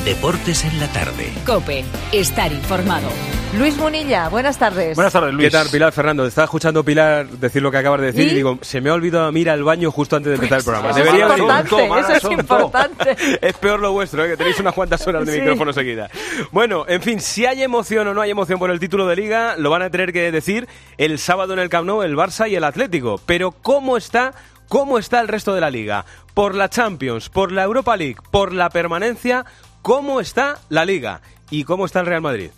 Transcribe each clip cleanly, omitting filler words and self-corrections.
Deportes en la tarde. COPE. Estar informado. Luis Munilla, buenas tardes. Buenas tardes, Luis. ¿Qué tal, Pilar? Fernando, estaba escuchando Pilar decir lo que acabas de decir y digo, se me ha olvidado ir al baño justo antes de empezar el programa. Eso Debería es importante, eso es importante. Es peor lo vuestro, que tenéis unas cuantas horas de micrófono seguidas. Bueno, en fin, si hay emoción o no hay emoción por el título de Liga, lo van a tener que decir el sábado en el Camp Nou el Barça y el Atlético. Pero ¿cómo está el resto de la Liga? Por la Champions, por la Europa League, por la permanencia, ¿cómo está la Liga? ¿Y cómo está el Real Madrid?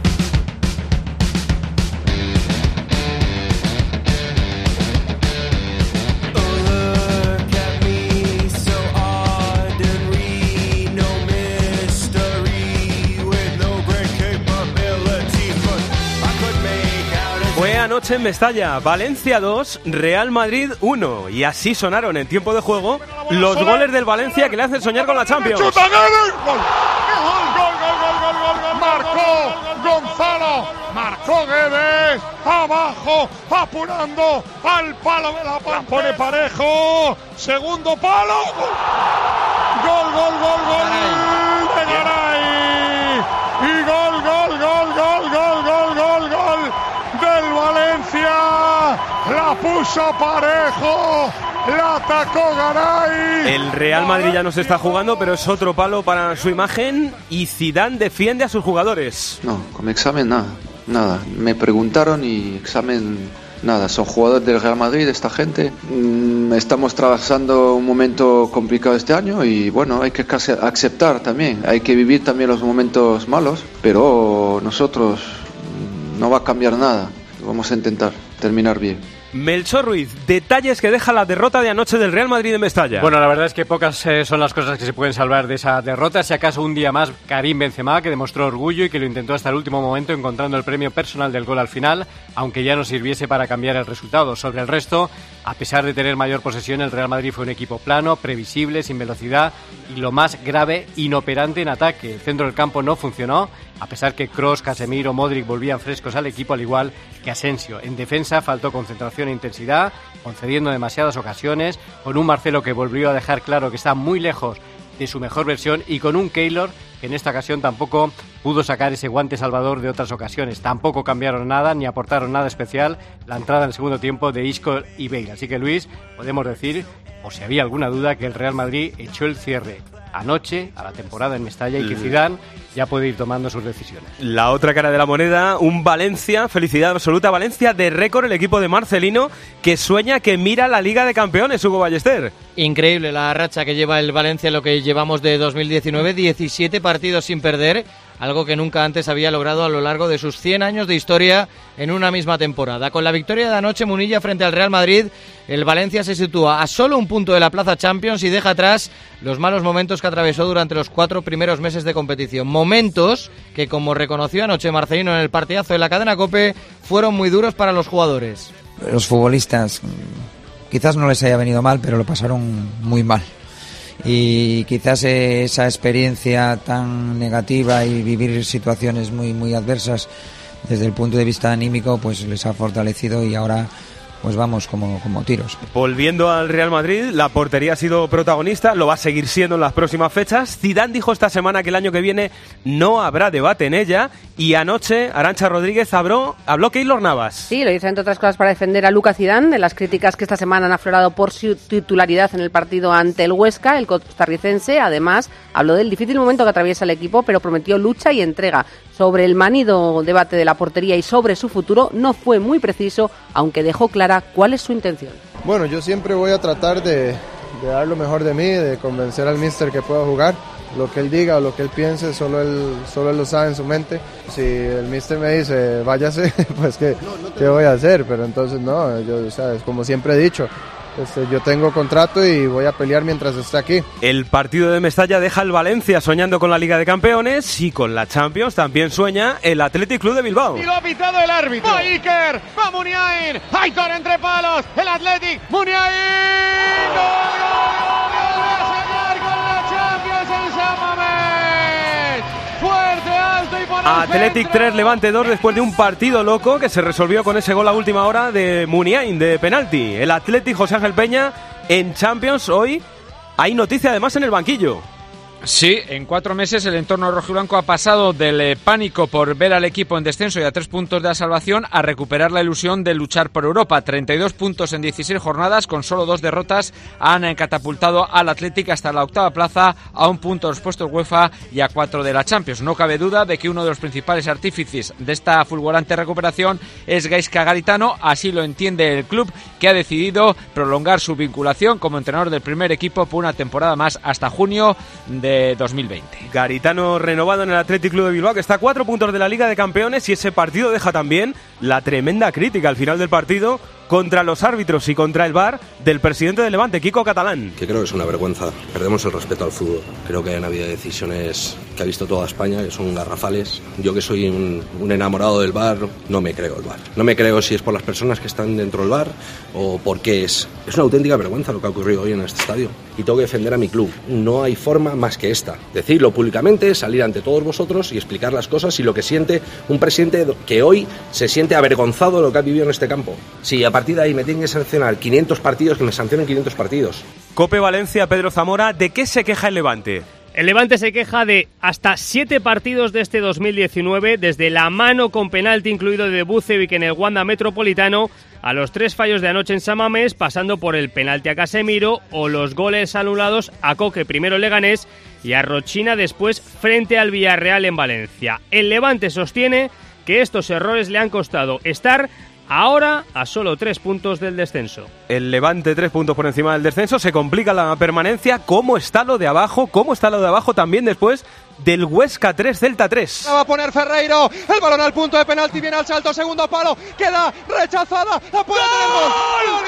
Fue anoche en Mestalla, Valencia 2, Real Madrid 1. Y así sonaron en tiempo de juego los goles del Valencia que le hacen soñar con la Champions. ¡Chuta, gol! Marcó Gonzalo, marcó Guedes, abajo, apurando al palo de la Pampa, pone Parejo, segundo palo, gol de Garay, y gol del Valencia, la puso Parejo, la atacó Garay. El Real Madrid ya no se está jugando, pero es otro palo para su imagen y Zidane defiende a sus jugadores. No, con examen nada. Me preguntaron y examen nada. Son jugadores del Real Madrid, esta gente. Estamos atravesando un momento complicado este año y bueno, hay que aceptar también. Hay que vivir también los momentos malos, pero nosotros no va a cambiar nada. Vamos a intentar terminar bien. Melchor Ruiz, detalles que deja la derrota de anoche del Real Madrid en Mestalla. Bueno, la verdad es que pocas son las cosas que se pueden salvar de esa derrota. Si acaso un día más Karim Benzema, que demostró orgullo y que lo intentó hasta el último momento, encontrando el premio personal del gol al final, aunque ya no sirviese para cambiar el resultado. Sobre el resto, a pesar de tener mayor posesión, el Real Madrid fue un equipo plano, previsible, sin velocidad y, lo más grave, inoperante en ataque. El centro del campo no funcionó, a pesar que Kroos, Casemiro, Modric volvían frescos al equipo, al igual que Asensio. En defensa faltó concentración e intensidad, concediendo demasiadas ocasiones, con un Marcelo que volvió a dejar claro que está muy lejos de su mejor versión y con un Keylor que en esta ocasión tampoco pudo sacar ese guante salvador de otras ocasiones. Tampoco cambiaron nada ni aportaron nada especial la entrada en el segundo tiempo de Isco y Bale. Así que, Luis, podemos decir, por si había alguna duda, que el Real Madrid echó el cierre anoche a la temporada en Mestalla y que Zidane ya puede ir tomando sus decisiones. La otra cara de la moneda, un Valencia, felicidad absoluta, Valencia de récord, el equipo de Marcelino, que sueña que mira la Liga de Campeones, Hugo Ballester. Increíble la racha que lleva el Valencia, lo que llevamos de 2019, 17 partidos sin perder, algo que nunca antes había logrado a lo largo de sus 100 años de historia en una misma temporada. Con la victoria de anoche, Munilla, frente al Real Madrid, el Valencia se sitúa a solo un punto de la plaza Champions y deja atrás los malos momentos que atravesó durante los 4 primeros meses de competición. Momentos que, como reconoció anoche Marcelino en el partidazo de la cadena COPE, fueron muy duros para los jugadores. Los futbolistas quizás no les haya venido mal, pero lo pasaron muy mal. Y quizás esa experiencia tan negativa y vivir situaciones muy adversas desde el punto de vista anímico pues les ha fortalecido y ahora pues vamos como tiros. Volviendo al Real Madrid, la portería ha sido protagonista, lo va a seguir siendo en las próximas fechas. Zidane dijo esta semana que el año que viene no habrá debate en ella y anoche Arantxa Rodríguez habló Keylor Navas. Sí, lo hizo entre otras cosas para defender a Lucas Zidane de las críticas que esta semana han aflorado por su titularidad en el partido ante el Huesca. El costarricense además habló del difícil momento que atraviesa el equipo, pero prometió lucha y entrega. Sobre el manido debate de la portería y sobre su futuro no fue muy preciso, aunque dejó clara cuál es su intención. Bueno, yo siempre voy a tratar de dar lo mejor de mí, de convencer al míster que pueda jugar. Lo que él diga o lo que él piense, solo él lo sabe en su mente. Si el míster me dice, váyase, pues ¿qué voy a hacer? Pero entonces no, yo, ¿sabes? Como siempre he dicho, yo tengo contrato y voy a pelear mientras esté aquí. El partido de Mestalla deja al Valencia soñando con la Liga de Campeones y con la Champions también sueña el Athletic Club de Bilbao. Y lo ha pitado el árbitro. Va Iker, va Muniain, Aitor entre palos, el Athletic, Muniain. ¡Gol! ¡Señor, con la Champions en San Mamés! Fuerte, alto y por Athletic 3, Levante 2 después de un partido loco que se resolvió con ese gol a última hora de Muniain de penalti. El Athletic, José Ángel Peña, en Champions hoy hay noticia además en el banquillo. Sí, en 4 meses el entorno rojiblanco ha pasado del pánico por ver al equipo en descenso y a 3 puntos de la salvación a recuperar la ilusión de luchar por Europa. 32 puntos en 16 jornadas, con solo 2 derrotas, han catapultado al Athletic hasta la 8ª plaza, a 1 punto de los puestos UEFA y a 4 de la Champions. No cabe duda de que uno de los principales artífices de esta fulgurante recuperación es Gaizka Garitano. Así lo entiende el club, que ha decidido prolongar su vinculación como entrenador del primer equipo por una temporada más hasta junio de 2020. Garitano renovado en el Athletic Club de Bilbao, que está a 4 puntos de la Liga de Campeones, y ese partido deja también la tremenda crítica al final del partido contra los árbitros y contra el VAR del presidente del Levante, Kiko Catalán. Que creo que es una vergüenza, perdemos el respeto al fútbol. Creo que han habido decisiones que ha visto toda España, que son garrafales. Yo, que soy un enamorado del VAR, no me creo el VAR. No me creo si es por las personas que están dentro del VAR o por qué es. Es una auténtica vergüenza lo que ha ocurrido hoy en este estadio. Y tengo que defender a mi club. No hay forma más que esta. Decirlo públicamente, salir ante todos vosotros y explicar las cosas y lo que siente un presidente que hoy se siente avergonzado de lo que ha vivido en este campo. Sí, a partir de ahí me tienen que sancionar 500 partidos, que me sancionen 500 partidos. Cope Valencia, Pedro Zamora, ¿de qué se queja el Levante? El Levante se queja de hasta 7 partidos de este 2019, desde la mano con penalti incluido de Bucevic en el Wanda Metropolitano, a los 3 fallos de anoche en San Mamés, pasando por el penalti a Casemiro o los goles anulados a Coque primero en Leganés y a Rochina después frente al Villarreal en Valencia. El Levante sostiene que estos errores le han costado estar ahora a solo 3 puntos del descenso. El Levante 3 puntos por encima del descenso, se complica la permanencia. ¿Cómo está lo de abajo? ¿Cómo está lo de abajo también después del Huesca 3, Celta 3? Va a poner Ferreiro, el balón al punto de penalti, viene al salto, segundo palo, queda rechazada, la puede tener gol.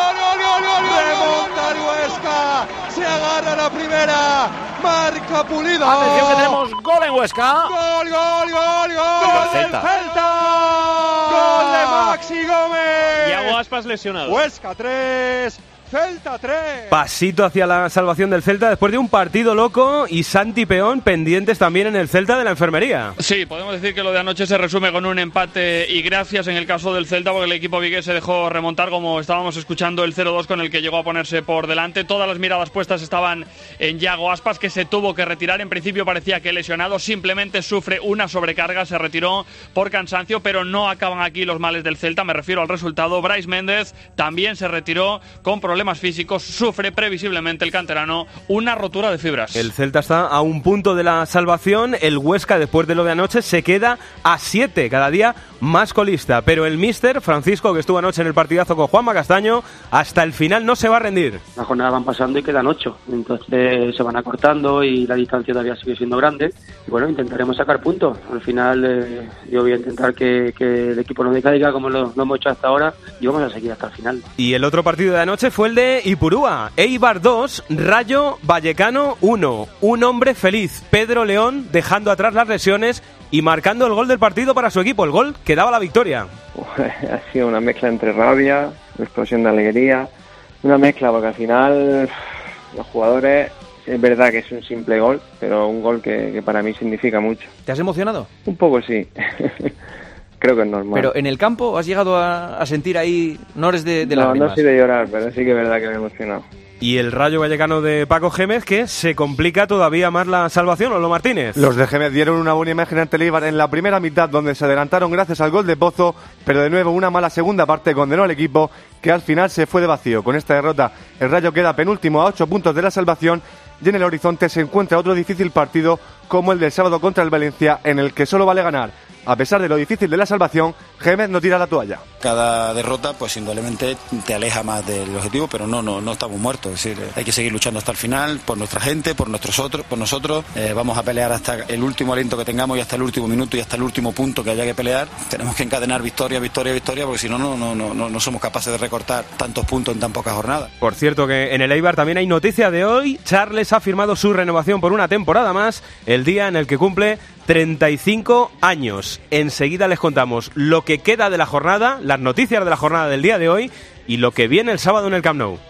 ¡Gol! Remonta el Huesca, se agarra la primera, marca Pulido. Atención que tenemos gol en Huesca. Gol del Celta. Gol de Maxi Gómez. Iago Aspas lesionado. Huesca 3, Celta 3. Pasito hacia la salvación del Celta después de un partido loco, y Santi Peón pendientes también en el Celta de la enfermería. Sí, podemos decir que lo de anoche se resume con un empate y gracias en el caso del Celta, porque el equipo vigués se dejó remontar, como estábamos escuchando, el 0-2 con el que llegó a ponerse por delante. Todas las miradas puestas estaban en Iago Aspas, que se tuvo que retirar. En principio parecía que lesionado, simplemente sufre una sobrecarga, se retiró por cansancio, pero no acaban aquí los males del Celta, me refiero al resultado. Brais Méndez también se retiró con problemas físicos, sufre previsiblemente el canterano una rotura de fibras. El Celta está a 1 punto de la salvación, el Huesca después de lo de anoche se queda a 7, cada día más colista, pero el míster Francisco, que estuvo anoche en el partidazo con Juanma Castaño, hasta el final no se va a rendir. Las jornadas van pasando y quedan 8, entonces se van acortando y la distancia todavía sigue siendo grande, y bueno, intentaremos sacar puntos. Al final yo voy a intentar que el equipo no decaiga como lo hemos hecho hasta ahora, y vamos a seguir hasta el final. Y el otro partido de anoche fue el de Ipurúa, Eibar 2, Rayo Vallecano 1, un hombre feliz, Pedro León, dejando atrás las lesiones y marcando el gol del partido para su equipo, el gol que daba la victoria. Ha sido una mezcla entre rabia, explosión de alegría, una mezcla porque al final los jugadores, es verdad que es un simple gol, pero un gol que para mí significa mucho. ¿Te has emocionado? Un poco sí. Creo que es normal. Pero en el campo has llegado a sentir ahí, no eres de lágrimas. No soy de llorar, pero sí que es verdad que me he emocionado. Y el Rayo Vallecano de Paco Gémez, que se complica todavía más la salvación, Olo Martínez. Los de Gémez dieron una buena imagen ante el Eibar en la primera mitad, donde se adelantaron gracias al gol de Pozo, pero de nuevo una mala segunda parte condenó al equipo, que al final se fue de vacío. Con esta derrota, el Rayo queda penúltimo a 8 puntos de la salvación, y en el horizonte se encuentra otro difícil partido como el del sábado contra el Valencia, en el que solo vale ganar. A pesar de lo difícil de la salvación, Gémez no tira la toalla. Cada derrota, pues indudablemente te aleja más del objetivo, pero no estamos muertos. Es decir, hay que seguir luchando hasta el final, por nuestra gente, por nosotros. Vamos a pelear hasta el último aliento que tengamos y hasta el último minuto y hasta el último punto que haya que pelear. Tenemos que encadenar victoria, porque si no, no somos capaces de recortar tantos puntos en tan pocas jornadas. Por cierto que en el Eibar también hay noticia de hoy. Charles ha firmado su renovación por una temporada más, el día en el que cumple 35 años. Enseguida les contamos lo que queda de la jornada, las noticias de la jornada del día de hoy y lo que viene el sábado en el Camp Nou.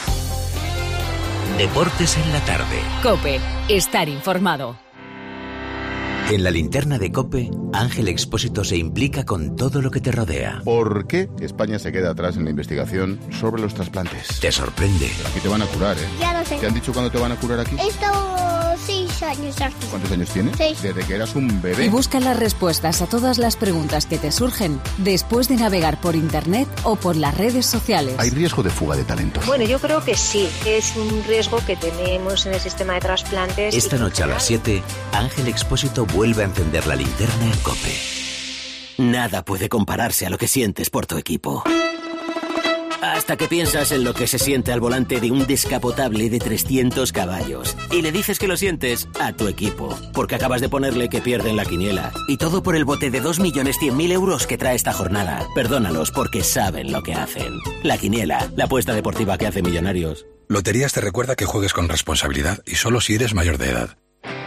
Deportes en la tarde. COPE. Estar informado. En la linterna de COPE, Ángel Expósito se implica con todo lo que te rodea. ¿Por qué España se queda atrás en la investigación sobre los trasplantes? Te sorprende. Aquí te van a curar, ¿eh? Ya lo sé. ¿Te han dicho cuándo te van a curar aquí? Esto sí 6 años aquí. ¿Cuántos años tienes? 6. Desde que eras un bebé. Y busca las respuestas a todas las preguntas que te surgen después de navegar por Internet o por las redes sociales. ¿Hay riesgo de fuga de talentos? Bueno, yo creo que sí. Es un riesgo que tenemos en el sistema de trasplantes. Esta noche a las 7, Ángel Expósito vuelve a encender la linterna en COPE. Nada puede compararse a lo que sientes por tu equipo. Hasta que piensas en lo que se siente al volante de un descapotable de 300 caballos. Y le dices que lo sientes a tu equipo. Porque acabas de ponerle que pierde en la quiniela. Y todo por el bote de 2.100.000 euros que trae esta jornada. Perdónalos porque saben lo que hacen. La quiniela, la apuesta deportiva que hace millonarios. Loterías te recuerda que juegues con responsabilidad y solo si eres mayor de edad.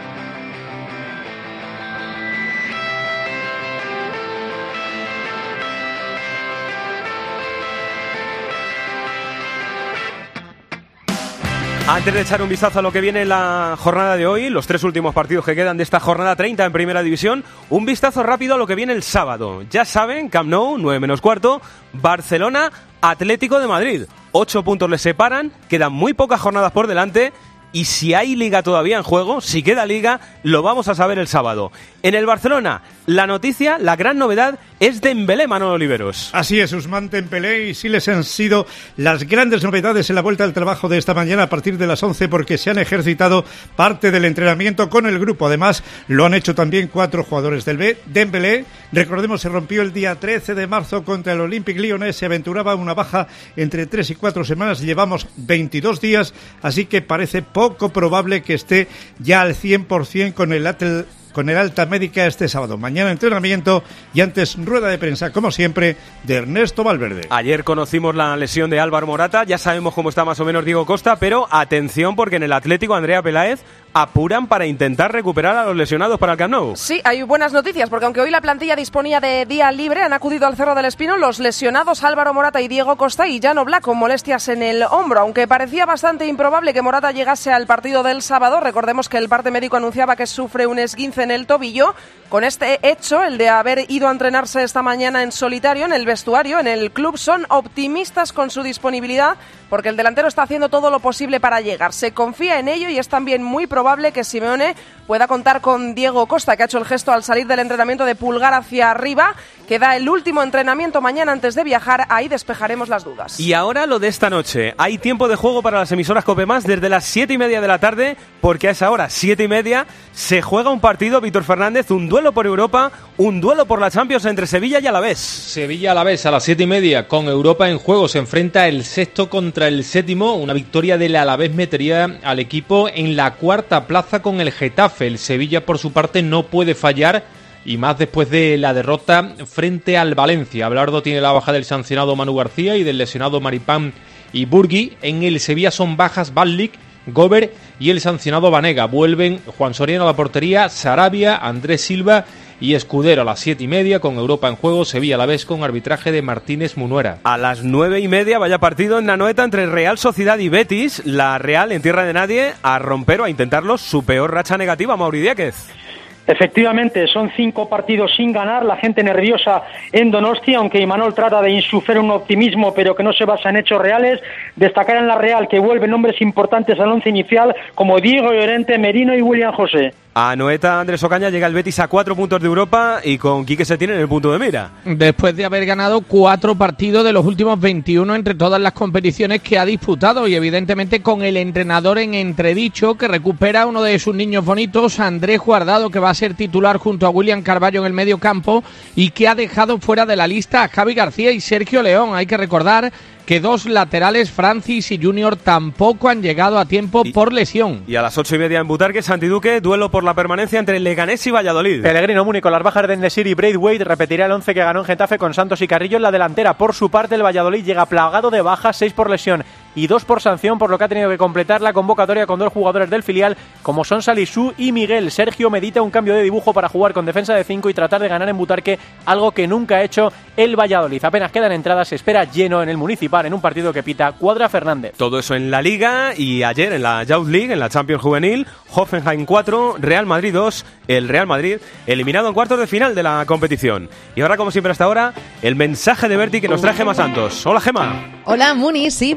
Antes de echar un vistazo a lo que viene en la jornada de hoy, los 3 últimos partidos que quedan de esta jornada 30 en Primera División, un vistazo rápido a lo que viene el sábado. Ya saben, Camp Nou, 9 menos cuarto, Barcelona, Atlético de Madrid. 8 puntos les separan, quedan muy pocas jornadas por delante y si hay liga todavía en juego, si queda liga, lo vamos a saber el sábado. En el Barcelona, la noticia, la gran novedad es Dembélé, Manolo Oliveros. Así es, Ousmane Dembélé, y sí les han sido las grandes novedades en la vuelta al trabajo de esta mañana a partir de las 11 porque se han ejercitado parte del entrenamiento con el grupo. Además, lo han hecho también 4 jugadores del B. Dembélé, recordemos, se rompió el día 13 de marzo contra el Olympique Lyonnais, se aventuraba una baja entre 3 y 4 semanas, llevamos 22 días, así que parece poco probable que esté ya al 100% con el alta médica este sábado. Mañana entrenamiento y antes rueda de prensa, como siempre, de Ernesto Valverde. Ayer conocimos la lesión de Álvaro Morata, ya sabemos cómo está más o menos Diego Costa, pero atención porque en el Atlético Andrea Peláez apuran para intentar recuperar a los lesionados para el Camp Nou. Sí, hay buenas noticias, porque aunque hoy la plantilla disponía de día libre, han acudido al Cerro del Espino los lesionados Álvaro Morata y Diego Costa y Jan Oblak con molestias en el hombro. Aunque parecía bastante improbable que Morata llegase al partido del sábado, recordemos que el parte médico anunciaba que sufre un esguince en el tobillo. Con este hecho, el de haber ido a entrenarse esta mañana en solitario en el vestuario, en el club, son optimistas con su disponibilidad porque el delantero está haciendo todo lo posible para llegar. Se confía en ello y es también muy probable que Simeone pueda contar con Diego Costa, que ha hecho el gesto al salir del entrenamiento de pulgar hacia arriba. Queda el último entrenamiento mañana antes de viajar, ahí despejaremos las dudas. Y ahora lo de esta noche. Hay tiempo de juego para las emisoras COPE+ desde las 7:30 de la tarde, porque a esa hora, 7:30, se juega un partido, Víctor Fernández, un duelo por Europa, un duelo por la Champions entre Sevilla y Alavés. Sevilla-Alavés a las 7:30, con Europa en juego. Se enfrenta el sexto contra el séptimo. Una victoria del Alavés metería al equipo en la cuarta plaza con el Getafe. El Sevilla, por su parte, no puede fallar, y más después de la derrota frente al Valencia. Abelardo tiene la baja del sancionado Manu García y del lesionado Maripán y Burgui. En el Sevilla son bajas Badlik, Gober y el sancionado Banega. Vuelven Juan Soriano a la portería, Sarabia, Andrés Silva y Escudero a las 7:30 con Europa en juego. Sevilla a la vez con arbitraje de Martínez Munuera. A las 9:30 vaya partido en la Anoeta entre Real Sociedad y Betis. La Real en tierra de nadie a romper o a intentarlo su peor racha negativa, Mauri Díaz. Efectivamente, son 5 partidos sin ganar, la gente nerviosa en Donostia, aunque Imanol trata de insuflar un optimismo, pero que no se basa en hechos reales. Destacar en la Real que vuelven nombres importantes al once inicial, como Diego Llorente, Merino y William José. A Anoeta, Andrés Ocaña, llega el Betis a 4 puntos de Europa y con Quique Setién en el punto de mira. Después de haber ganado 4 partidos de los últimos 21 entre todas las competiciones que ha disputado, y evidentemente con el entrenador en entredicho, que recupera uno de sus niños bonitos, Andrés Guardado, que va a ser titular junto a William Carballo en el medio campo, y que ha dejado fuera de la lista a Javi García y Sergio León. Hay que recordar que 2 laterales, Francis y Junior, tampoco han llegado a tiempo por lesión. Y a las 8:30 en Butarque, Santiduque, duelo por la permanencia entre Leganés y Valladolid. Pellegrino Muni con las bajas de Nesir y Braithwaite repetirá el 11 que ganó en Getafe con Santos y Carrillo en la delantera. Por su parte, el Valladolid llega plagado de bajas, 6 por lesión y 2 por sanción, por lo que ha tenido que completar la convocatoria con 2 jugadores del filial, como son Salisu y Miguel. Sergio medita un cambio de dibujo para jugar con defensa de 5 y tratar de ganar en Butarque, algo que nunca ha hecho el Valladolid. Apenas quedan entradas, se espera lleno en el Municipal en un partido que pita Cuadra Fernández. Todo eso en la Liga, y ayer en la Youth League, en la Champions Juvenil, Hoffenheim 4, Real Madrid 2, el Real Madrid eliminado en cuartos de final de la competición. Y ahora, como siempre hasta ahora, el mensaje de Berti que nos trae Gemma Santos. Hola, Gemma. Hola, Muni, sí, porque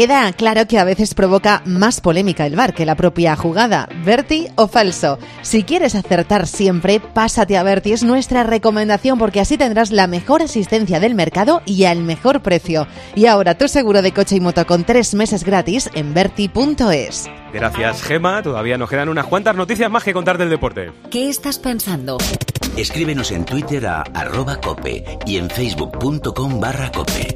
Queda claro que a veces provoca más polémica el VAR que la propia jugada. ¿Berti o falso? Si quieres acertar siempre, pásate a Berti. Es nuestra recomendación porque así tendrás la mejor asistencia del mercado y al mejor precio. Y ahora tu seguro de coche y moto con 3 meses gratis en berti.es. Gracias, Gema. Todavía nos quedan unas cuantas noticias más que contar del deporte. ¿Qué estás pensando? Escríbenos en Twitter a @cope y en facebook.com/cope.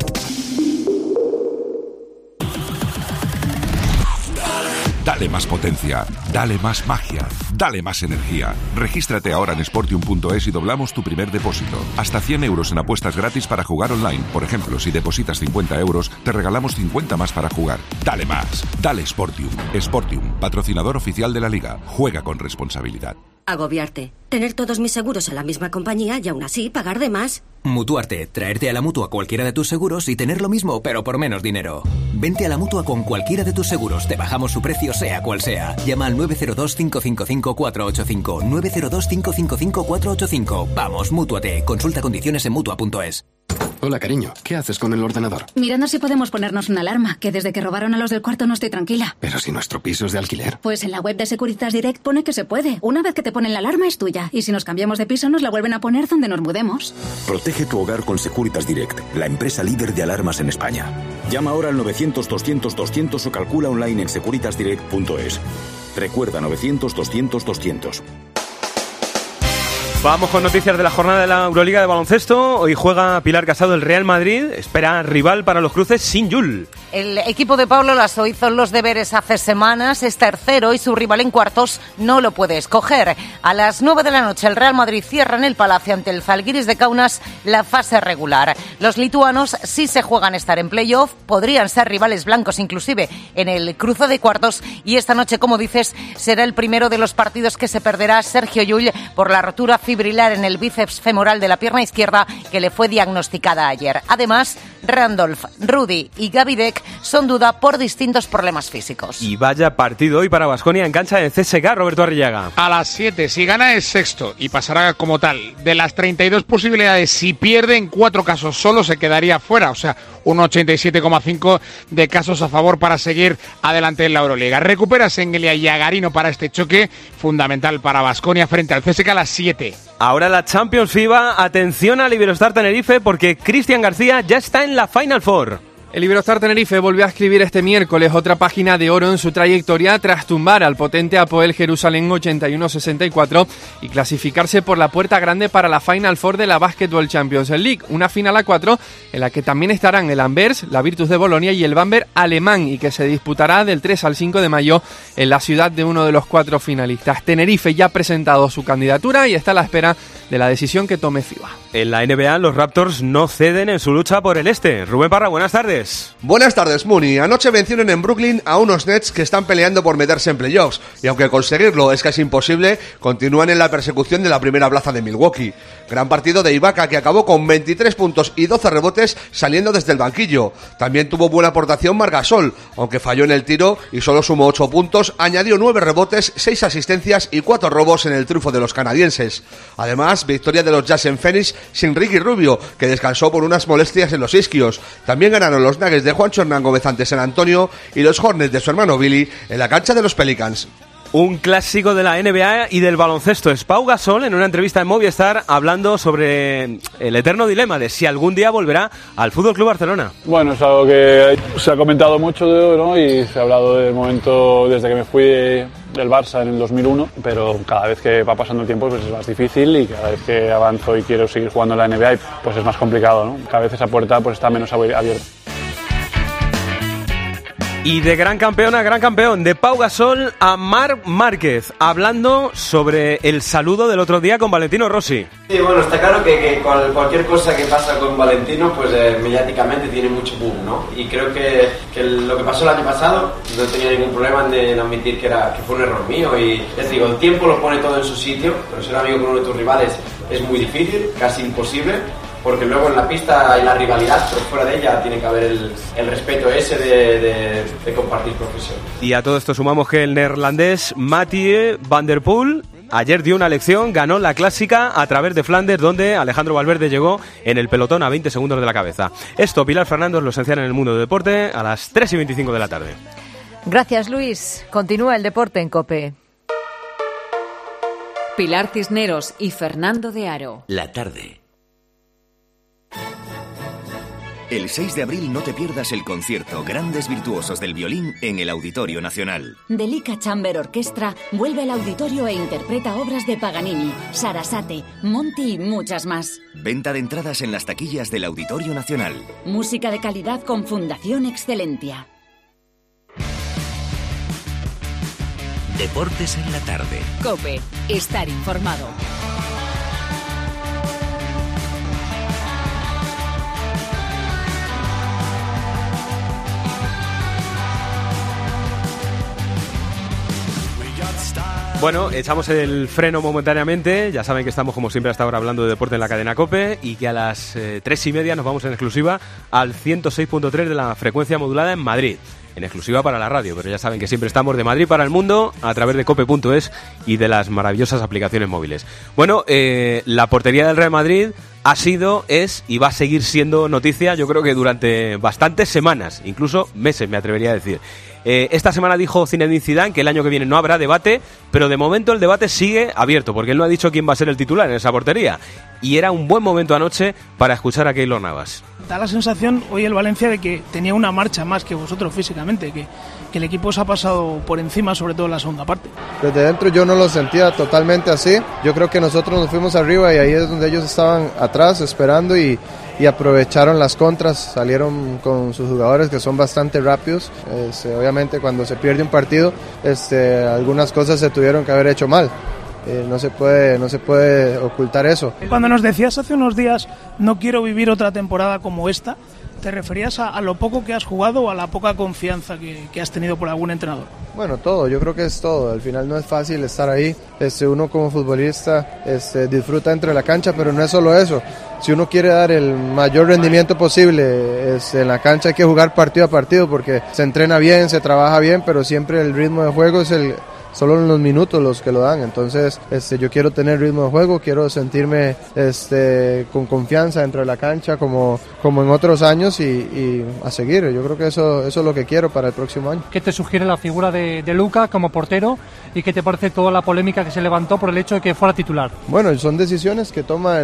Dale más potencia, dale más magia, dale más energía. Regístrate ahora en Sportium.es y doblamos tu primer depósito. Hasta 100 euros en apuestas gratis para jugar online. Por ejemplo, si depositas 50 euros, te regalamos 50 más para jugar. Dale más, dale Sportium. Sportium, patrocinador oficial de la Liga. Juega con responsabilidad. Agobiarte. Tener todos mis seguros en la misma compañía y aún así pagar de más. Mutuarte. Traerte a la Mutua cualquiera de tus seguros y tener lo mismo, pero por menos dinero. Vente a la Mutua con cualquiera de tus seguros. Te bajamos su precio sea cual sea. Llama al 902-555-485. 902-555-485. Vamos, Mútuate. Consulta condiciones en Mutua.es. Hola, cariño. ¿Qué haces con el ordenador? Mirando si podemos ponernos una alarma, que desde que robaron a los del cuarto no estoy tranquila. Pero si nuestro piso es de alquiler. Pues en la web de Securitas Direct pone que se puede. Una vez que te ponen la alarma es tuya. Y si nos cambiamos de piso nos la vuelven a poner donde nos mudemos. Protege tu hogar con Securitas Direct, la empresa líder de alarmas en España. Llama ahora al 900-200-200 o calcula online en securitasdirect.es. Recuerda, 900-200-200. Vamos con noticias de la jornada de la Euroliga de baloncesto. Hoy juega Pilar Casado el Real Madrid. Espera rival para los cruces sin Yul. El equipo de Pablo Lasso hizo los deberes hace semanas, es tercero y su rival en cuartos no lo puede escoger. A las 9 de la noche el Real Madrid cierra en el Palacio ante el Zalgiris de Kaunas la fase regular. Los lituanos sí se juegan estar en playoff, podrían ser rivales blancos inclusive en el cruce de cuartos y esta noche, como dices, será el primero de los partidos que se perderá Sergio Llull por la rotura fibrilar en el bíceps femoral de la pierna izquierda que le fue diagnosticada ayer. Además, Randolph, Rudy y Gaby Deck son duda por distintos problemas físicos. Y vaya partido hoy para Baskonia en cancha de CSKA, Roberto Arrillaga. A las 7, si gana es sexto y pasará como tal. De las 32 posibilidades, si pierde en 4 casos solo se quedaría fuera, o sea, un 87,5 de casos a favor para seguir adelante en la Euroliga. Recupera Senghelia y Agarino para este choque fundamental para Baskonia frente al CSKA a las 7. Ahora la Champions FIBA, atención al Iberostar Tenerife porque Cristian García ya está en la Final Four. El Iberostar Tenerife volvió a escribir este miércoles otra página de oro en su trayectoria tras tumbar al potente Hapoel Jerusalén 81-64 y clasificarse por la puerta grande para la Final Four de la Basketball Champions League, una final a 4 en la que también estarán el Anvers, la Virtus de Bolonia y el Bamberg alemán y que se disputará del 3 al 5 de mayo en la ciudad de uno de los 4 finalistas. Tenerife ya ha presentado su candidatura y está a la espera de la decisión que tome FIBA. En la NBA, los Raptors no ceden en su lucha por el este. Rubén Parra, buenas tardes. Buenas tardes, Muni. Anoche vencieron en Brooklyn a unos Nets que están peleando por meterse en playoffs y aunque conseguirlo es casi imposible, continúan en la persecución de la primera plaza de Milwaukee. Gran partido de Ibaka que acabó con 23 puntos y 12 rebotes saliendo desde el banquillo. También tuvo buena aportación Marc Gasol, aunque falló en el tiro y solo sumó 8 puntos, añadió 9 rebotes, 6 asistencias y 4 robos en el triunfo de los canadienses. Además, victoria de los Jazz en Phoenix sin Ricky Rubio, que descansó por unas molestias en los isquios. También ganaron los Nuggets de Juancho Hernán Gómez ante San Antonio y los Hornets de su hermano Billy en la cancha de los Pelicans. Un clásico de la NBA y del baloncesto es Pau Gasol en una entrevista en Movistar hablando sobre el eterno dilema de si algún día volverá al FC Barcelona. Bueno, es algo que se ha comentado mucho, ¿no? Y se ha hablado del momento desde que me fui del Barça en el 2001, pero cada vez que va pasando el tiempo pues es más difícil y cada vez que avanzo y quiero seguir jugando en la NBA pues es más complicado, ¿no? Cada vez esa puerta pues está menos abierta. Y de gran campeón a gran campeón, de Pau Gasol a Marc Márquez, hablando sobre el saludo del otro día con Valentino Rossi. Sí, bueno, está claro que cualquier cosa que pasa con Valentino, pues mediáticamente tiene mucho boom, ¿no? Y creo que lo que pasó el año pasado, no tenía ningún problema en admitir que fue un error mío. Y les digo, el tiempo lo pone todo en su sitio, pero ser amigo con uno de tus rivales es muy difícil, casi imposible. Porque luego en la pista hay la rivalidad, pero fuera de ella tiene que haber el respeto ese de compartir profesión. Y a todo esto sumamos que el neerlandés Mathieu van der Poel ayer dio una lección, ganó la clásica a través de Flandes, donde Alejandro Valverde llegó en el pelotón a 20 segundos de la cabeza. Esto, Pilar Fernández, lo esencial en el mundo del deporte, a las 3:25 de la tarde. Gracias, Luis. Continúa el deporte en COPE. Pilar Cisneros y Fernando de Aro. La tarde. El 6 de abril no te pierdas el concierto Grandes Virtuosos del Violín en el Auditorio Nacional. Delica Chamber Orchestra vuelve al auditorio e interpreta obras de Paganini, Sarasate, Monti y muchas más. Venta de entradas en las taquillas del Auditorio Nacional. Música de calidad con Fundación Excelentia. Deportes en la tarde. COPE. Estar informado. Bueno, echamos el freno momentáneamente. Ya saben que estamos, como siempre, hasta ahora hablando de deporte en la cadena COPE y que a las 3:30 nos vamos en exclusiva al 106.3 de la frecuencia modulada en Madrid. En exclusiva para la radio, pero ya saben que siempre estamos de Madrid para el mundo a través de cope.es y de las maravillosas aplicaciones móviles. Bueno, la portería del Real Madrid ha sido, es y va a seguir siendo noticia, yo creo que durante bastantes semanas, incluso meses, me atrevería a decir. Esta semana dijo Zinedine Zidane que el año que viene no habrá debate, pero de momento el debate sigue abierto, porque él no ha dicho quién va a ser el titular en esa portería. Y era un buen momento anoche para escuchar a Keylor Navas. Da la sensación hoy el Valencia de que tenía una marcha más que vosotros físicamente, que el equipo se ha pasado por encima, sobre todo en la segunda parte. Desde dentro yo no lo sentía totalmente así. Yo creo que nosotros nos fuimos arriba y ahí es donde ellos estaban atrás esperando y aprovecharon las contras, salieron con sus jugadores que son bastante rápidos. Obviamente cuando se pierde un partido, algunas cosas se tuvieron que haber hecho mal. No se puede ocultar eso. Cuando nos decías hace unos días, no quiero vivir otra temporada como esta, ¿te referías a lo poco que has jugado o a la poca confianza que has tenido por algún entrenador? Bueno, todo, yo creo que es todo. Al final no es fácil estar ahí. Uno como futbolista disfruta dentro de la cancha, pero no es solo eso. Si uno quiere dar el mayor rendimiento posible en la cancha, hay que jugar partido a partido porque se entrena bien, se trabaja bien, pero siempre el ritmo de juego es solo en los minutos los que lo dan. Entonces yo quiero tener ritmo de juego, quiero sentirme con confianza dentro de la cancha como en otros años y a seguir. Yo creo que eso es lo que quiero para el próximo año. ¿Qué te sugiere la figura de Luka como portero y qué te parece toda la polémica que se levantó por el hecho de que fuera titular? Bueno, son decisiones que toma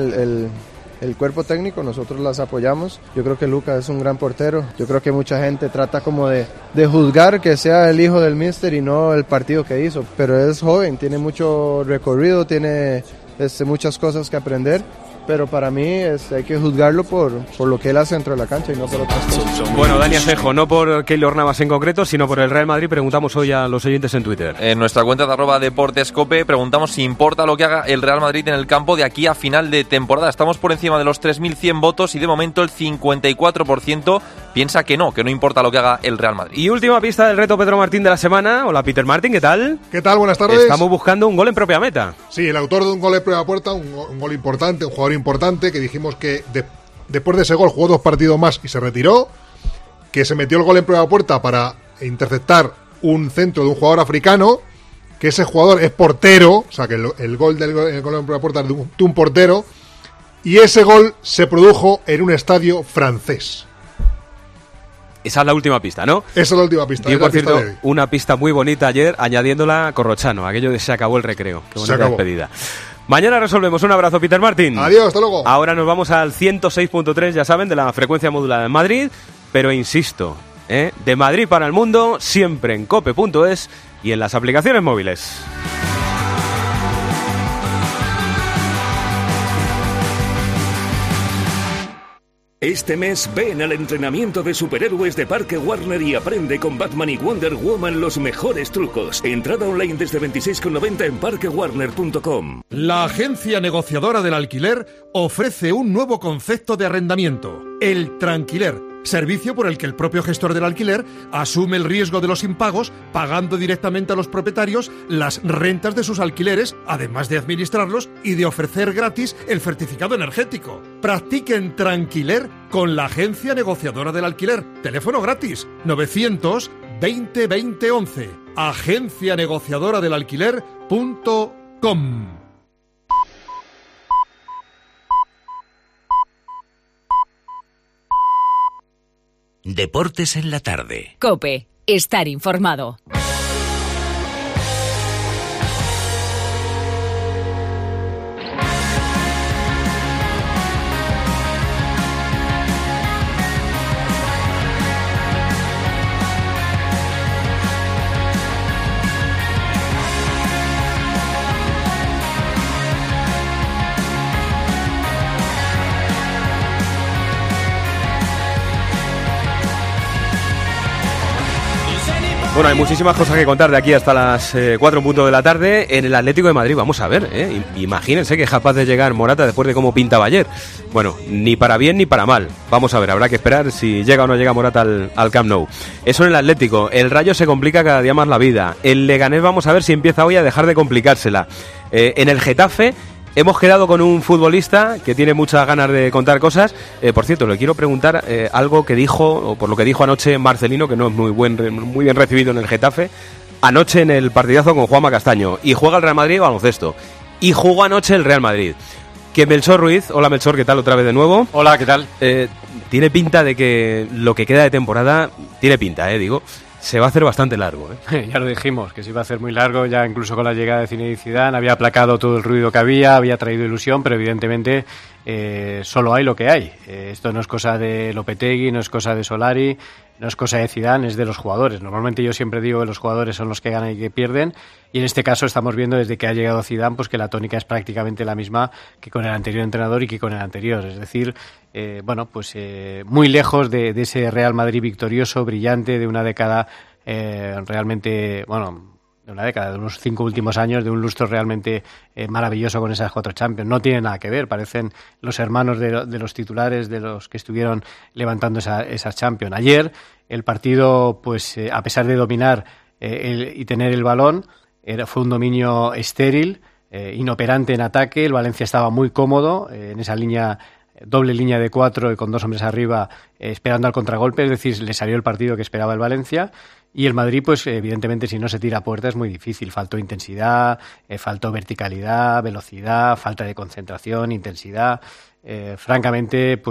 el cuerpo técnico, nosotros las apoyamos. Yo creo que Luka es un gran portero. Yo creo que mucha gente trata como de juzgar que sea el hijo del míster y no el partido que hizo. Pero es joven, tiene mucho recorrido, tiene muchas cosas que aprender. Pero para mí hay que juzgarlo por lo que él hace dentro de la cancha y no por otras cosas. Bueno, Dani Asenjo, no por Keylor Navas en concreto, sino por el Real Madrid, preguntamos hoy a los oyentes en Twitter. En nuestra cuenta de @deportescope preguntamos si importa lo que haga el Real Madrid en el campo de aquí a final de temporada. Estamos por encima de los 3.100 votos y de momento el 54% piensa que no importa lo que haga el Real Madrid. Y última pista del reto Pedro Martín de la semana. Hola, Peter Martín, ¿qué tal? ¿Qué tal? Buenas tardes. Estamos buscando un gol en propia meta. Sí, el autor de un gol en propia puerta, un gol importante, un jugador importante, que dijimos que después de ese gol jugó 2 partidos más y se retiró, que se metió el gol en propia puerta para interceptar un centro de un jugador africano, que ese jugador es portero, o sea que el gol en propia puerta es de un portero, y ese gol se produjo en un estadio francés. Esa es la última pista, ¿no? Esa es la última pista. Y por cierto, una pista muy bonita ayer, añadiéndola a Corrochano, aquello de se acabó el recreo. Qué bonita despedida. Mañana resolvemos. Un abrazo, Peter Martín. Adiós, hasta luego. Ahora nos vamos al 106.3, ya saben, de la frecuencia modulada en Madrid, pero insisto, de Madrid para el mundo, siempre en cope.es y en las aplicaciones móviles. Este mes ven al entrenamiento de superhéroes de Parque Warner y aprende con Batman y Wonder Woman los mejores trucos. Entrada online desde 26,90 en parquewarner.com. La agencia negociadora del alquiler ofrece un nuevo concepto de arrendamiento, el tranquiler. Servicio por el que el propio gestor del alquiler asume el riesgo de los impagos, pagando directamente a los propietarios las rentas de sus alquileres, además de administrarlos y de ofrecer gratis el certificado energético. Practiquen tranquiler con la agencia negociadora del alquiler. Teléfono gratis 900 20 20 11. Agencia negociadora del alquiler.es. COPE.com. Deportes en la tarde. COPE. Estar informado. Bueno, hay muchísimas cosas que contar de aquí hasta las 4:00 de la tarde en el Atlético de Madrid. Vamos a ver, imagínense que es capaz de llegar Morata después de cómo pintaba ayer. Bueno, ni para bien ni para mal. Vamos a ver, habrá que esperar si llega o no llega Morata al Camp Nou. Eso en el Atlético. El Rayo se complica cada día más la vida. El Leganés, vamos a ver si empieza hoy a dejar de complicársela. En el Getafe hemos quedado con un futbolista que tiene muchas ganas de contar cosas. Por cierto, le quiero preguntar algo que dijo, o por lo que dijo anoche Marcelino, que no es muy bien recibido en el Getafe, anoche en el partidazo con Juanma Castaño. Y juega el Real Madrid baloncesto. Y jugó anoche el Real Madrid. Que Melchor Ruiz, hola Melchor, ¿qué tal otra vez de nuevo? Hola, ¿qué tal? Tiene pinta de que lo que queda de temporada, tiene pinta, se va a hacer bastante largo. Ya lo dijimos, que se iba a hacer muy largo, ya incluso con la llegada de Zinedine Zidane, había aplacado todo el ruido que había traído ilusión, pero evidentemente solo hay lo que hay. Esto no es cosa de Lopetegui, no es cosa de Solari, no es cosa de Zidane, es de los jugadores. Normalmente yo siempre digo que los jugadores son los que ganan y que pierden, y en este caso estamos viendo desde que ha llegado Zidane pues que la tónica es prácticamente la misma que con el anterior entrenador y que con el anterior. Es decir, muy lejos de ese Real Madrid victorioso, brillante, de una década de una década, de unos 5 últimos años, de un lustro realmente maravilloso con esas 4 Champions. No tiene nada que ver, parecen los hermanos de los titulares, de los que estuvieron levantando esas Champions. Ayer el partido, a pesar de dominar y tener el balón, fue un dominio estéril, inoperante en ataque. El Valencia estaba muy cómodo en esa doble línea de 4 y con 2 hombres arriba esperando al contragolpe, es decir, le salió el partido que esperaba el Valencia. Y el Madrid, evidentemente, si no se tira a puerta es muy difícil. Faltó intensidad, faltó verticalidad, velocidad, falta de concentración, intensidad. Francamente,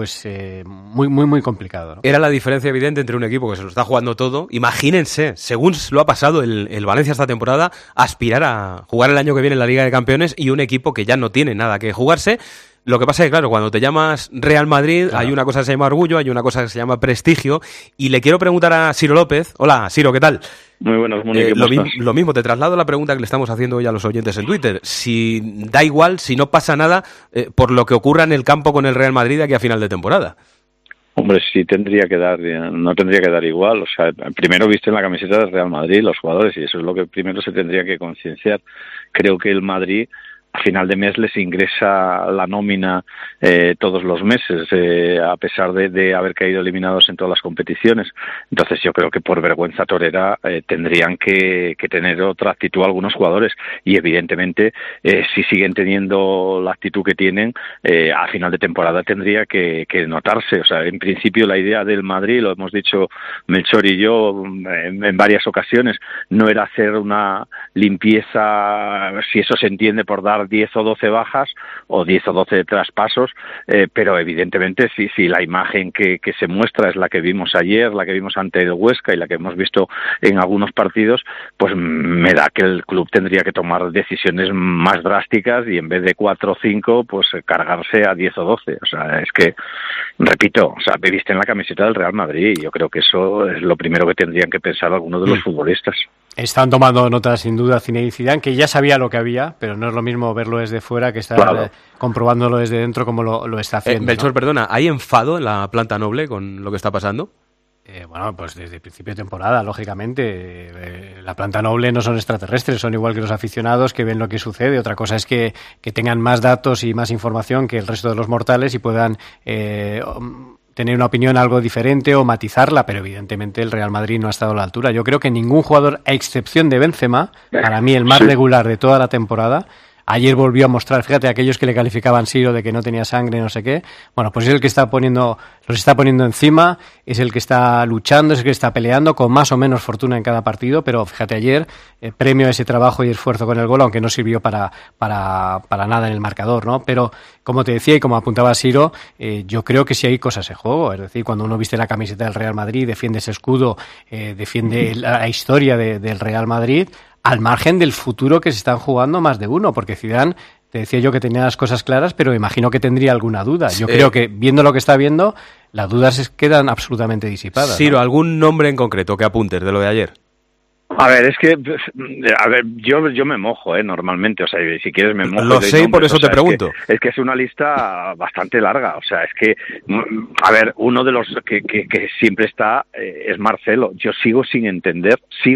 muy complicado, ¿no? Era la diferencia evidente entre un equipo que se lo está jugando todo. Imagínense, según lo ha pasado el Valencia esta temporada, aspirar a jugar el año que viene en la Liga de Campeones, y un equipo que ya no tiene nada que jugarse. Lo que pasa es que, claro, cuando te llamas Real Madrid, claro, hay una cosa que se llama orgullo, hay una cosa que se llama prestigio, y le quiero preguntar a Ciro López. Hola, Ciro, ¿qué tal? Muy buenas, lo mismo, te traslado la pregunta que le estamos haciendo hoy a los oyentes en Twitter. Si da igual, si no pasa nada por lo que ocurra en el campo con el Real Madrid de aquí a final de temporada. Hombre, sí tendría que dar, no tendría que dar igual. O sea, primero visten la camiseta del Real Madrid los jugadores, y eso es lo que primero se tendría que concienciar. Creo que el Madrid a final de mes les ingresa la nómina todos los meses, a pesar de haber caído eliminados en todas las competiciones. Entonces yo creo que por vergüenza torera tendrían que tener otra actitud algunos jugadores, y evidentemente si siguen teniendo la actitud que tienen, a final de temporada tendría que notarse. O sea, en principio la idea del Madrid, lo hemos dicho Melchor y yo en varias ocasiones, no era hacer una limpieza, si eso se entiende por dar 10 o 12 bajas o 10 o 12 traspasos, pero evidentemente si la imagen que se muestra es la que vimos ayer, la que vimos ante el Huesca y la que hemos visto en algunos partidos, pues me da que el club tendría que tomar decisiones más drásticas y en vez de 4 o 5, pues cargarse a 10 o 12. O sea, es que, repito, o sea, viviste en la camiseta del Real Madrid, y yo creo que eso es lo primero que tendrían que pensar algunos de los futbolistas. Están tomando notas sin duda Zinedine Zidane, que ya sabía lo que había, pero no es lo mismo verlo desde fuera que estar comprobándolo desde dentro como lo está haciendo. Melchor, ¿no? Perdona, ¿hay enfado en la planta noble con lo que está pasando? Pues desde el principio de temporada, lógicamente. La planta noble no son extraterrestres, son igual que los aficionados que ven lo que sucede. Otra cosa es que tengan más datos y más información que el resto de los mortales y puedan tener una opinión algo diferente o matizarla, pero evidentemente el Real Madrid no ha estado a la altura. Yo creo que ningún jugador, a excepción de Benzema, para mí el más regular de toda la temporada, Ayer volvió a mostrar, fíjate, aquellos que le calificaban Siro de que no tenía sangre, no sé qué. Bueno, pues es el que los está poniendo encima, es el que está luchando, es el que está peleando con más o menos fortuna en cada partido, pero fíjate, ayer premio a ese trabajo y esfuerzo con el gol, aunque no sirvió para nada en el marcador, ¿no? Pero como te decía y como apuntaba Siro, yo creo que sí hay cosas en juego. Es decir, cuando uno viste la camiseta del Real Madrid, defiende ese escudo, defiende la historia del Real Madrid, al margen del futuro que se están jugando más de uno, porque Zidane, te decía yo que tenía las cosas claras, pero imagino que tendría alguna duda. Yo creo que, viendo lo que está viendo, las dudas quedan absolutamente disipadas. Siro, ¿no? ¿algún nombre en concreto que apuntes de lo de ayer? A ver, es que, yo me mojo, normalmente, o sea, si quieres me mojo. Lo sé, por eso te pregunto. Es que es una lista bastante larga, o sea, es que, a ver, uno de los que siempre está es Marcelo. Yo sigo sin entender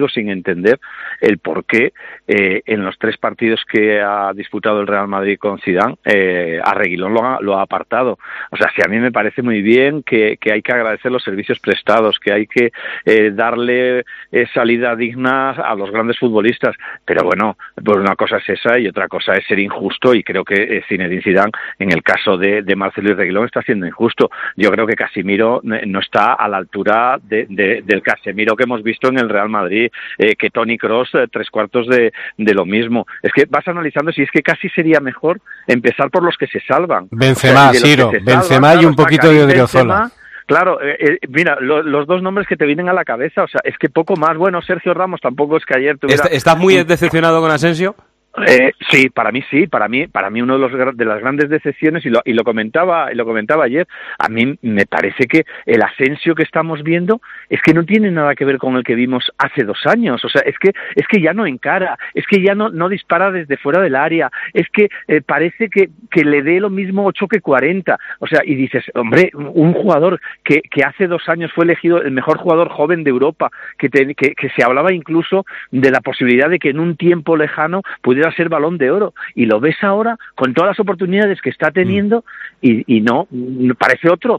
el por qué en los 3 partidos que ha disputado el Real Madrid con Zidane, a Reguilón lo ha apartado. O sea, si a mí me parece muy bien que hay que agradecer los servicios prestados, que hay que darle salida digna a los grandes futbolistas, pero bueno, pues una cosa es esa y otra cosa es ser injusto, y creo que Zinedine Zidane, en el caso de Marcelo y Reguilón, está siendo injusto. Yo creo que Casemiro no está a la altura del Casemiro que hemos visto en el Real Madrid, que Toni Kroos, 3/4 de lo mismo. Es que vas analizando si es que casi sería mejor empezar por los que se salvan. Benzema, Siro, Benzema y un poquito de Odriozola. Claro, mira, los 2 nombres que te vienen a la cabeza, o sea, es que poco más. Bueno, Sergio Ramos tampoco es que ayer tuviera... ¿Estás muy decepcionado con Asensio? Sí, para mí uno de las grandes decepciones, y lo comentaba ayer, a mí me parece que el Asensio que estamos viendo es que no tiene nada que ver con el que vimos hace 2 años. O sea, es que ya no encara, es que ya no dispara desde fuera del área, es que parece que le dé lo mismo 8 que 40. O sea, y dices, hombre, un jugador que hace 2 años fue elegido el mejor jugador joven de Europa, que se hablaba incluso de la posibilidad de que en un tiempo lejano pudiera ser Balón de Oro, y lo ves ahora con todas las oportunidades que está teniendo y no, parece otro.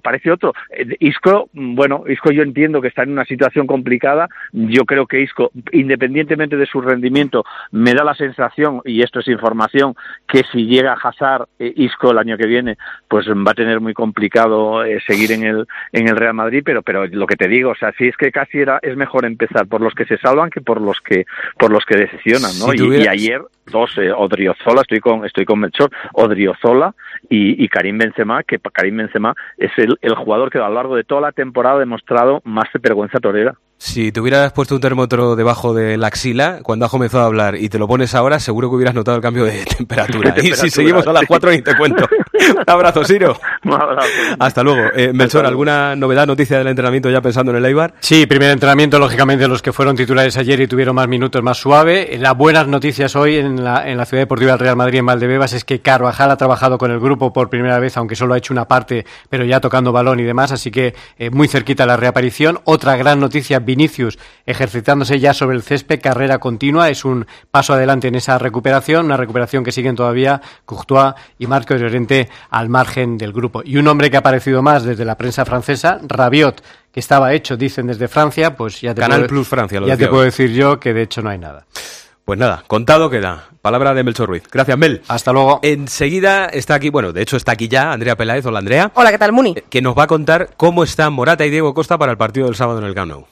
Isco yo entiendo que está en una situación complicada. Yo creo que Isco, independientemente de su rendimiento, me da la sensación, y esto es información, que si llega a Hazard, Isco el año que viene, pues va a tener muy complicado seguir en el Real Madrid, pero lo que te digo, o sea, si es que casi es mejor empezar por los que se salvan que por los que decepcionan, ¿no? Y ayer 2, Odriozola, estoy con Melchor, Odriozola y Karim Benzema, que Karim Benzema es el jugador que a lo largo de toda la temporada ha demostrado más vergüenza torera. Si te hubieras puesto un termómetro debajo de la axila cuando has comenzado a hablar y te lo pones ahora, seguro que hubieras notado el cambio de temperatura. Y si seguimos a las 4 ni te cuento. Un abrazo, Siro. Un abrazo. Hasta luego. Melchor, ¿alguna novedad, noticia del entrenamiento ya pensando en el Eibar? Sí, primer entrenamiento, lógicamente, los que fueron titulares ayer y tuvieron más minutos, más suave. Las buenas noticias hoy en la Ciudad Deportiva del Real Madrid, en Valdebebas, es que Carvajal ha trabajado con el grupo por primera vez, aunque solo ha hecho una parte, pero ya tocando balón y demás, así que muy cerquita la reaparición. Otra gran noticia, Vinicius ejercitándose ya sobre el césped, carrera continua, es un paso adelante en esa recuperación, una recuperación que siguen todavía Courtois y Marco Llorente al margen del grupo. Y un hombre que ha aparecido más desde la prensa francesa, Rabiot, que estaba hecho, dicen desde Francia, pues ya Canal Plus Francia, ya te puedo decir yo que de hecho no hay nada. Pues nada, contado queda. Palabra de Melchor Ruiz. Gracias, Mel. Hasta luego. Enseguida está aquí, de hecho está aquí ya Andrea Peláez. Hola, Andrea. Hola, ¿qué tal, Muni? Que nos va a contar cómo están Morata y Diego Costa para el partido del sábado en el Camp Nou.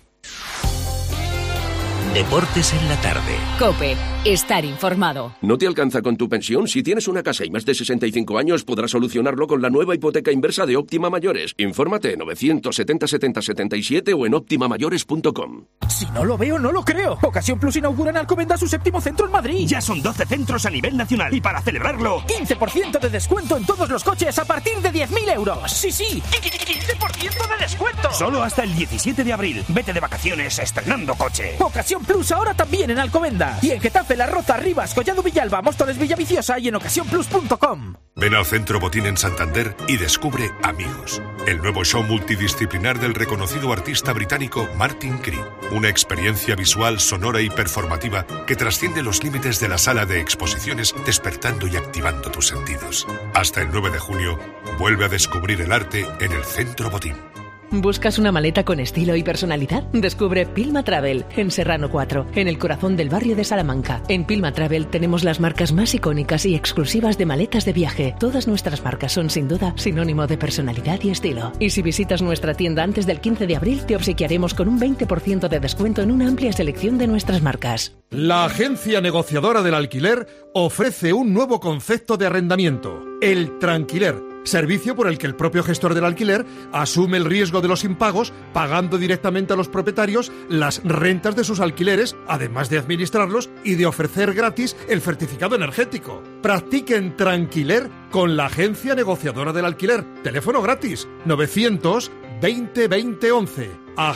Deportes en la tarde. COPE. Estar informado. ¿No te alcanza con tu pensión? Si tienes una casa y más de 65 años, podrás solucionarlo con la nueva hipoteca inversa de Óptima Mayores. Infórmate en 970 70 77 o en optimamayores.com. Si no lo veo, no lo creo. Ocasión Plus inaugura en Alcobendas su 7º centro en Madrid. Ya son 12 centros a nivel nacional y para celebrarlo, 15% de descuento en todos los coches a partir de 10.000 euros. Sí, 15% de descuento. Solo hasta el 17 de abril. Vete de vacaciones estrenando coche. Ocasión Plus ahora también en Alcobendas. Y en Getafe, La Roza, Rivas, Collado Villalba, Móstoles, Villaviciosa y en ocasiónplus.com. Ven al Centro Botín en Santander y descubre Amigos, el nuevo show multidisciplinar del reconocido artista británico Martin Cree. Una experiencia visual, sonora y performativa que trasciende los límites de la sala de exposiciones, despertando y activando tus sentidos. Hasta el 9 de junio, vuelve a descubrir el arte en el Centro Botín. ¿Buscas una maleta con estilo y personalidad? Descubre Pilma Travel en Serrano 4, en el corazón del barrio de Salamanca. En Pilma Travel tenemos las marcas más icónicas y exclusivas de maletas de viaje. Todas nuestras marcas son sin duda sinónimo de personalidad y estilo. Y si visitas nuestra tienda antes del 15 de abril, te obsequiaremos con un 20% de descuento en una amplia selección de nuestras marcas. La agencia negociadora del alquiler ofrece un nuevo concepto de arrendamiento, el Tranquiler. Servicio por el que el propio gestor del alquiler asume el riesgo de los impagos, pagando directamente a los propietarios las rentas de sus alquileres, además de administrarlos y de ofrecer gratis el certificado energético. Practiquen Tranquiler con la agencia negociadora del alquiler. Teléfono gratis 900 20 20 11.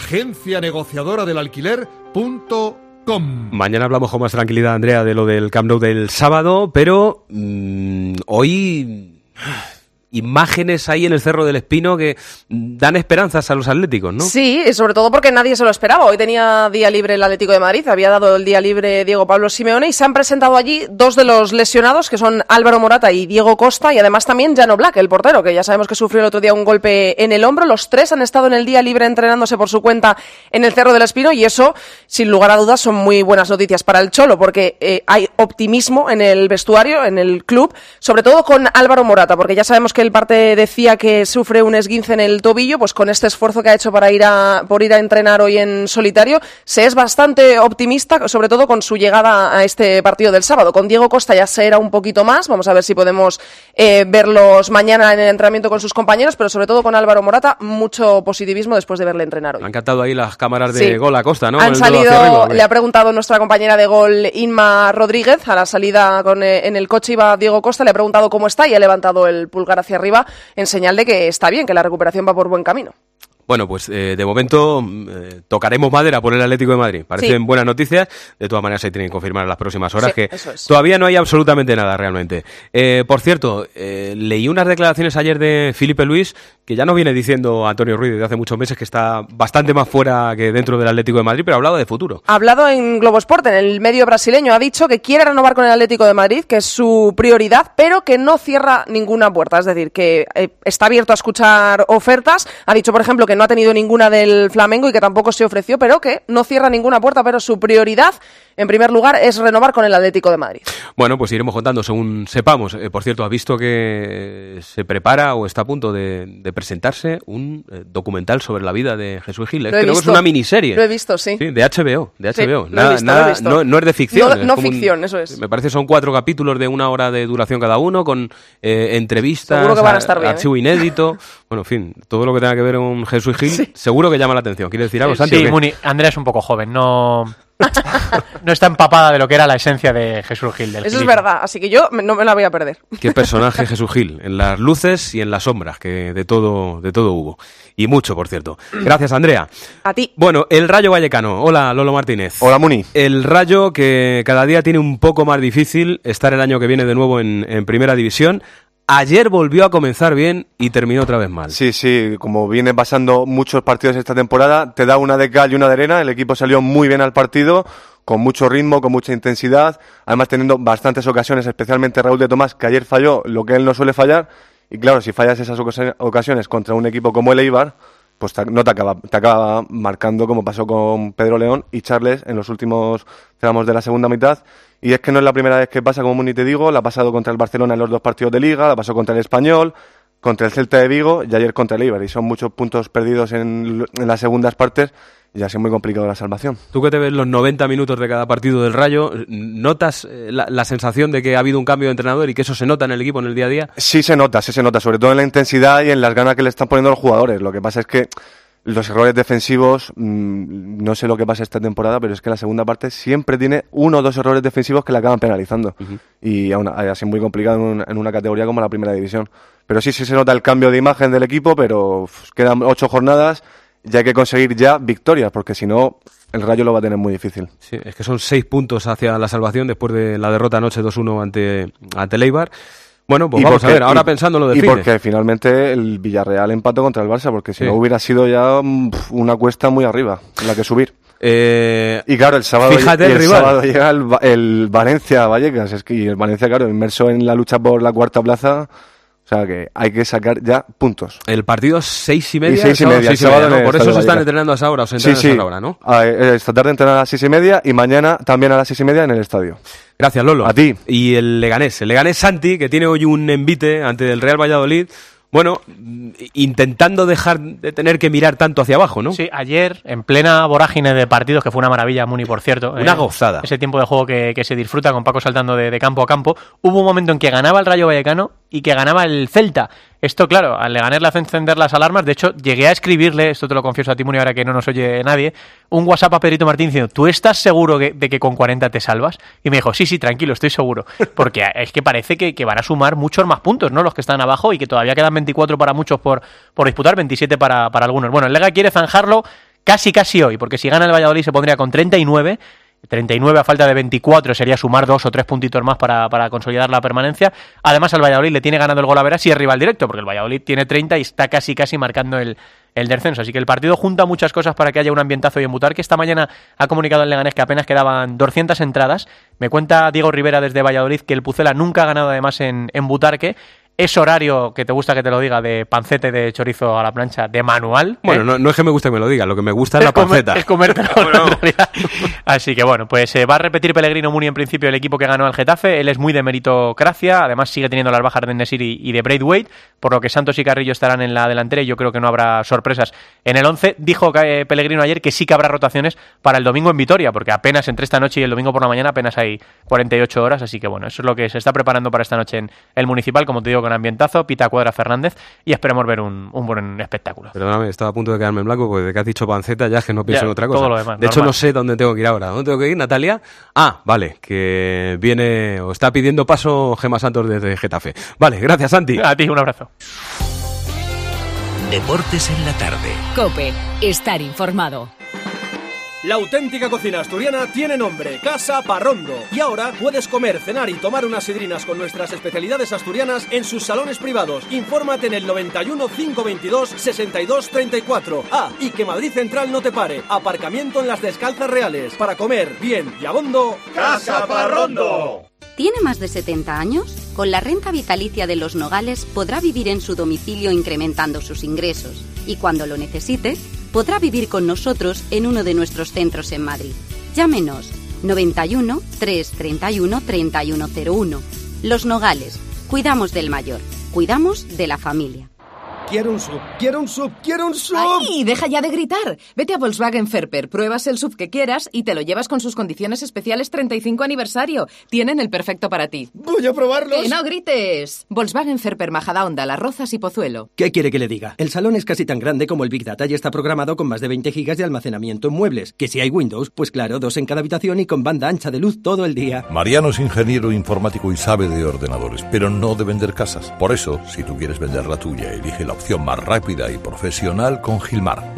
agencianegociadoradelalquiler.com. Mañana hablamos con más tranquilidad, Andrea, de lo del Camp Nou del sábado, pero hoy... imágenes ahí en el Cerro del Espino que dan esperanzas a los atléticos, ¿no? Sí, y sobre todo porque nadie se lo esperaba. Hoy tenía día libre el Atlético de Madrid, había dado el día libre Diego Pablo Simeone y se han presentado allí dos de los lesionados, que son Álvaro Morata y Diego Costa, y además también Jano Black, el portero, que ya sabemos que sufrió el otro día un golpe en el hombro. Los tres han estado en el día libre entrenándose por su cuenta en el Cerro del Espino y eso, sin lugar a dudas, son muy buenas noticias para el Cholo, porque hay optimismo en el vestuario, en el club, sobre todo con Álvaro Morata, porque ya sabemos que el parte decía que sufre un esguince en el tobillo, pues con este esfuerzo que ha hecho por ir a entrenar hoy en solitario, se es bastante optimista, sobre todo con su llegada a este partido del sábado. Con Diego Costa ya se era un poquito más, vamos a ver si podemos verlos mañana en el entrenamiento con sus compañeros, pero sobre todo con Álvaro Morata, mucho positivismo después de verle entrenar hoy. Han captado ahí las cámaras de gol a Costa, ¿no? Han salido, le ha preguntado nuestra compañera de gol, Inma Rodríguez, a la salida en el coche iba Diego Costa, le ha preguntado cómo está y ha levantado el pulgar hacia arriba en señal de que está bien, que la recuperación va por buen camino. Bueno, pues de momento tocaremos madera por el Atlético de Madrid. Parecen buenas noticias. De todas maneras se tienen que confirmar en las próximas horas, que todavía no hay absolutamente nada realmente. Por cierto, leí unas declaraciones ayer de Filipe Luis, que ya nos viene diciendo Antonio Ruiz desde hace muchos meses que está bastante más fuera que dentro del Atlético de Madrid, pero ha hablado de futuro. Ha hablado en Globo Sport, en el medio brasileño, ha dicho que quiere renovar con el Atlético de Madrid, que es su prioridad, pero que no cierra ninguna puerta. Es decir, que está abierto a escuchar ofertas. Ha dicho, por ejemplo, que no ha tenido ninguna del Flamengo y que tampoco se ofreció, pero que no cierra ninguna puerta, pero su prioridad, en primer lugar, es renovar con el Atlético de Madrid. Bueno, pues iremos contando según sepamos. Por cierto, ¿has visto que se prepara o está a punto de presentarse un documental sobre la vida de Jesús Gil? Creo que es una miniserie. Lo he visto, sí. Sí, de HBO. Sí, nada, no es de ficción. No ficción, eso es. Me parece son 4 capítulos de 1 hora de duración cada uno, con entrevistas, seguro que van a estar bien, archivo inédito. Bueno, en fin, todo lo que tenga que ver con Jesús Gil, seguro que llama la atención. ¿Quieres decir algo, Santi? Sí, Muni, Andrea es un poco joven, no está empapada de lo que era la esencia de Jesús Gil. Eso es verdad, así que yo no me la voy a perder. Qué personaje Jesús Gil, en las luces y en las sombras, que de todo hubo. Y mucho, por cierto. Gracias, Andrea. A ti. Bueno, el Rayo Vallecano. Hola, Lolo Martínez. Hola, Muni. El Rayo, que cada día tiene un poco más difícil estar el año que viene de nuevo en Primera División. Ayer volvió a comenzar bien y terminó otra vez mal. Sí, como viene pasando muchos partidos esta temporada, te da una de cal y una de arena. El equipo salió muy bien al partido, con mucho ritmo, con mucha intensidad, además teniendo bastantes ocasiones, especialmente Raúl de Tomás, que ayer falló lo que él no suele fallar. Y claro, si fallas esas ocasiones contra un equipo como el Eibar, pues te acaba marcando, como pasó con Pedro León y Charles en los últimos tramos de la segunda mitad. Y es que no es la primera vez que pasa, como Muni te digo, la ha pasado contra el Barcelona en los 2 partidos de Liga, la pasó contra el Español, contra el Celta de Vigo y ayer contra el Eibar. Y son muchos puntos perdidos en las segundas partes y ha sido muy complicado la salvación. Tú que te ves los 90 minutos de cada partido del Rayo, ¿notas la sensación de que ha habido un cambio de entrenador y que eso se nota en el equipo en el día a día? Sí se nota, sobre todo en la intensidad y en las ganas que le están poniendo los jugadores. Lo que pasa es que los errores defensivos, no sé lo que pasa esta temporada, pero es que la segunda parte siempre tiene 1 o 2 errores defensivos que le acaban penalizando. Y aún así muy complicado en una categoría como la Primera División. Pero sí se nota el cambio de imagen del equipo, pero quedan 8 jornadas y hay que conseguir ya victorias, porque si no, el Rayo lo va a tener muy difícil. Sí, es que son 6 puntos hacia la salvación después de la derrota anoche 2-1 ante el Eibar. Bueno, pues vamos a ver, ahora pensando lo de Y porque finalmente el Villarreal empató contra el Barça, porque si no hubiera sido ya una cuesta muy arriba en la que subir. Y claro, el sábado llega el Valencia Vallecas, y el Valencia, claro, inmerso en la lucha por la 4ª plaza, O sea que hay que sacar ya puntos. El partido 6:30. Y 6:30, el sábado, ¿no? Por eso se están entrenando a esa hora, o se entrenan a esa hora, ¿no? Esta tarde entrenan a las 6:30 y mañana también a las 6:30 en el estadio. Gracias, Lolo. A ti. Y el Leganés Santi, que tiene hoy un envite ante el Real Valladolid. Bueno, intentando dejar de tener que mirar tanto hacia abajo, ¿no? Sí, ayer, en plena vorágine de partidos, que fue una maravilla, Muni, por cierto. Una gozada. Ese tiempo de juego que se disfruta con Paco saltando de campo a campo. Hubo un momento en que ganaba el Rayo Vallecano y que ganaba el Celta. Esto, claro, al Leganés le hace encender las alarmas. De hecho, llegué a escribirle, esto te lo confieso a ti, Muni, ahora que no nos oye nadie, un WhatsApp a Pedrito Martín diciendo, ¿tú estás seguro de que con 40 te salvas? Y me dijo, sí, tranquilo, estoy seguro. Porque es que parece que van a sumar muchos más puntos, ¿no? Los que están abajo, y que todavía quedan 24 para muchos por disputar, 27 para algunos. Bueno, el Lega quiere zanjarlo casi hoy, porque si gana el Valladolid se pondría con 39 a falta de 24 sería sumar 2 o 3 puntitos más para consolidar la permanencia. Además, al Valladolid le tiene ganado el Golaveras y es rival directo, porque el Valladolid tiene 30 y está casi marcando el descenso. Así que el partido junta muchas cosas para que haya un ambientazo y en Butarque. Esta mañana ha comunicado el Leganés que apenas quedaban 200 entradas. Me cuenta Diego Rivera desde Valladolid que el Pucela nunca ha ganado además en Butarque. Es horario, que te gusta que te lo diga, de pancete de chorizo a la plancha, de manual. Bueno, no es que me guste que me lo diga, lo que me gusta es la panceta. Es comértelo, en realidad. Así que bueno, pues va a repetir Pellegrino Muni en principio el equipo que ganó al Getafe. Él es muy de meritocracia, además sigue teniendo las bajas de Nesiri y de Braithwaite, por lo que Santos y Carrillo estarán en la delantera y yo creo que no habrá sorpresas en el 11. Dijo Pellegrino ayer que sí que habrá rotaciones para el domingo en Vitoria, porque apenas entre esta noche y el domingo por la mañana apenas hay 48 horas, así que bueno, eso es lo que se está preparando para esta noche en el Municipal, como te digo, con ambientazo, pita Cuadra Fernández y esperemos ver un buen espectáculo. Perdóname, estaba a punto de quedarme en blanco porque de que has dicho panceta ya es que no pienso en otra cosa. Todo lo demás, de hecho, no sé dónde tengo que ir ahora. ¿Dónde tengo que ir, Natalia? Ah, vale, que viene o está pidiendo paso Gemma Santos desde Getafe. Vale, gracias, Santi. A ti, un abrazo. Deportes en la tarde. COPE, estar informado. La auténtica cocina asturiana tiene nombre, Casa Parrondo. Y ahora puedes comer, cenar y tomar unas sidrinas con nuestras especialidades asturianas en sus salones privados. Infórmate en el 91 522 62 34. Ah, y que Madrid Central no te pare. Aparcamiento en las Descalzas Reales. Para comer bien y abondo, Casa Parrondo. ¿Tiene más de 70 años? Con la renta vitalicia de Los Nogales podrá vivir en su domicilio incrementando sus ingresos. Y cuando lo necesite, podrá vivir con nosotros en uno de nuestros centros en Madrid. Llámenos 91 331 3101. Los Nogales. Cuidamos del mayor. Cuidamos de la familia. Quiero un sub, quiero un sub, quiero un sub. ¡Ay, deja ya de gritar! Vete a Volkswagen Ferper, pruebas el sub que quieras y te lo llevas con sus condiciones especiales 35 aniversario. Tienen el perfecto para ti. ¡Voy a probarlos! ¡Que no grites! Volkswagen Ferper, Majadahonda, Las Rozas y Pozuelo. ¿Qué quiere que le diga? El salón es casi tan grande como el Big Data y está programado con más de 20 gigas de almacenamiento en muebles. Que si hay Windows, pues claro, 2 en cada habitación y con banda ancha de luz todo el día. Mariano es ingeniero informático y sabe de ordenadores, pero no de vender casas. Por eso, si tú quieres vender la tuya, elige la opción más rápida y profesional con Gilmar.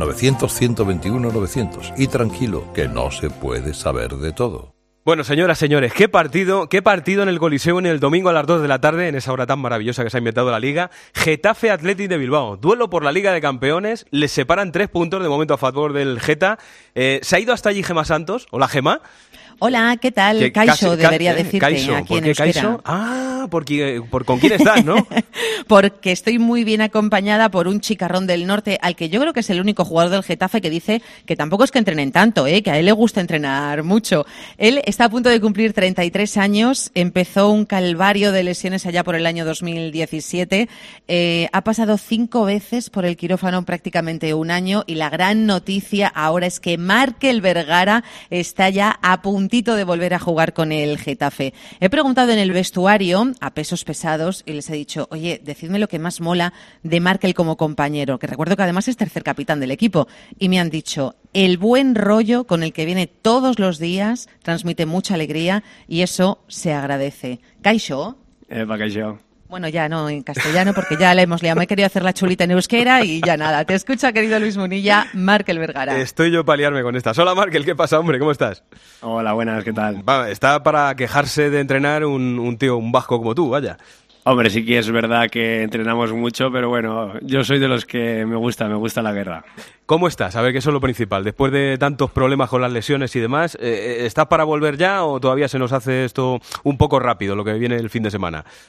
900-121-900. Y tranquilo, que no se puede saber de todo. Bueno, señoras, señores, qué partido en el Coliseo en el domingo a las 2 de la tarde, en esa hora tan maravillosa que se ha inventado la Liga. Getafe Athletic de Bilbao, duelo por la Liga de Campeones, les separan 3 puntos de momento a favor del Geta. ¿Se ha ido hasta allí Gemma Santos? Hola, Gemma. Hola, ¿qué tal? Kaixo debería decirte Kaixo. aquí ¿Por en qué euskera. Kaixo? Ah, por con quién estás, ¿no? Porque estoy muy bien acompañada por un chicarrón del norte, al que yo creo que es el único jugador del Getafe que dice que tampoco es que entrenen tanto, que a él le gusta entrenar mucho. Él está a punto de cumplir 33 años, empezó un calvario de lesiones allá por el año 2017, ha pasado 5 veces por el quirófano prácticamente un año y la gran noticia ahora es que Markel Vergara está ya a puntito de volver a jugar con el Getafe. He preguntado en el vestuario a pesos pesados y les he dicho, oye, decidme lo que más mola de Markel como compañero, que recuerdo que además es tercer capitán del equipo, y me han dicho, el buen rollo con el que viene todos los días, transmite mucha alegría y eso se agradece. Kaixo. Kaixo. Bueno, ya no en castellano porque ya la hemos liado. Me he querido hacer la chulita en euskera y ya nada. Te escucha, querido Luis Munilla, Markel Vergara. Estoy yo para liarme con estas. Hola, Markel, ¿qué pasa, hombre? ¿Cómo estás? Hola, buenas, ¿qué tal? Está para quejarse de entrenar un tío, un vasco como tú, vaya. Hombre, sí que es verdad que entrenamos mucho, pero bueno, yo soy de los que me gusta la guerra. ¿Cómo estás? A ver, que eso es lo principal. Después de tantos problemas con las lesiones y demás, ¿estás para volver ya o todavía se nos hace esto un poco rápido, lo que viene el fin de semana?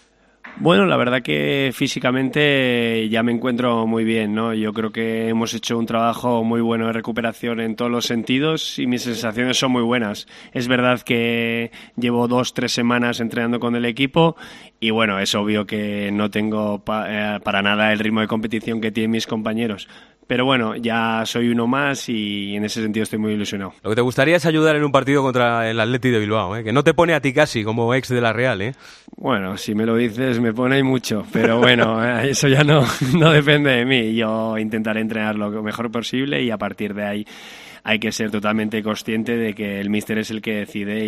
Bueno, la verdad que físicamente ya me encuentro muy bien, ¿no? Yo creo que hemos hecho un trabajo muy bueno de recuperación en todos los sentidos y mis sensaciones son muy buenas. Es verdad que llevo 2-3 semanas entrenando con el equipo y bueno, es obvio que no tengo para nada el ritmo de competición que tienen mis compañeros. Pero bueno, ya soy uno más y en ese sentido estoy muy ilusionado. Lo que te gustaría es ayudar en un partido contra el Athletic de Bilbao, ¿eh? Que no te pone a ti casi como ex de la Real, ¿eh? Bueno, si me lo dices me pone ahí mucho, pero bueno, eso ya no depende de mí. Yo intentaré entrenar lo mejor posible y a partir de ahí hay que ser totalmente consciente de que el míster es el que decide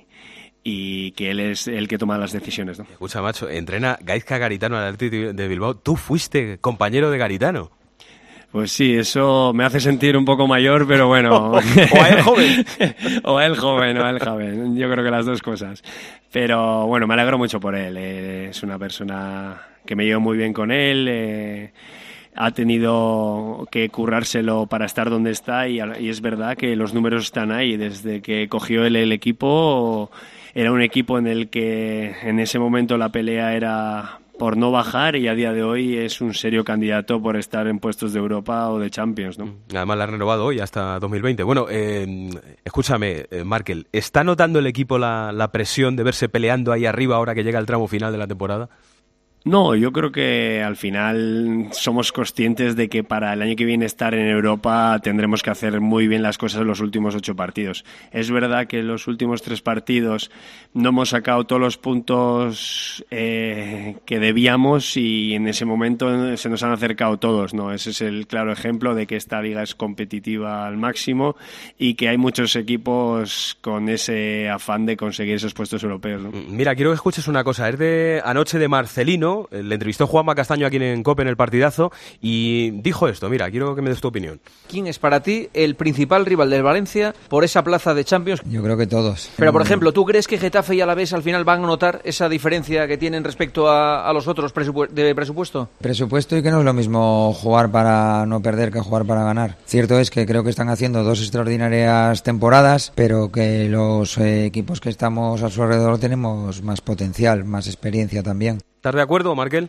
y que él es el que toma las decisiones, ¿no? Escucha, macho, entrena Gaizka Garitano al Athletic de Bilbao. Tú fuiste compañero de Garitano. Pues sí, eso me hace sentir un poco mayor, pero bueno. O a él joven. o a él joven. Yo creo que las dos cosas. Pero bueno, me alegro mucho por él. Es una persona que me llevo muy bien con él. Ha tenido que currárselo para estar donde está y es verdad que los números están ahí. Desde que cogió él el equipo, era un equipo en el que en ese momento la pelea era por no bajar y a día de hoy es un serio candidato por estar en puestos de Europa o de Champions, ¿no? Además la ha renovado hoy hasta 2020. Bueno, escúchame, Markel, ¿está notando el equipo la presión de verse peleando ahí arriba ahora que llega el tramo final de la temporada? No, yo creo que al final somos conscientes de que para el año que viene estar en Europa tendremos que hacer muy bien las cosas en los últimos 8 partidos. Es verdad que en los últimos 3 partidos no hemos sacado todos los puntos que debíamos y en ese momento se nos han acercado todos, ¿no? Ese es el claro ejemplo de que esta liga es competitiva al máximo y que hay muchos equipos con ese afán de conseguir esos puestos europeos, ¿no? Mira, quiero que escuches una cosa. Es de anoche de Marcelino. Le entrevistó Juanma Castaño aquí en COPE en el partidazo y dijo esto. Mira, quiero que me des tu opinión. ¿Quién es para ti el principal rival del Valencia por esa plaza de Champions? Yo creo que todos. Pero, por ejemplo, ¿tú crees que Getafe y Alavés al final van a notar esa diferencia que tienen respecto a los otros de presupuesto? Presupuesto y que no es lo mismo jugar para no perder que jugar para ganar. Cierto es que creo que están haciendo 2 extraordinarias temporadas, pero que los equipos que estamos a su alrededor tenemos más potencial, más experiencia también. ¿Estás de acuerdo, Markel?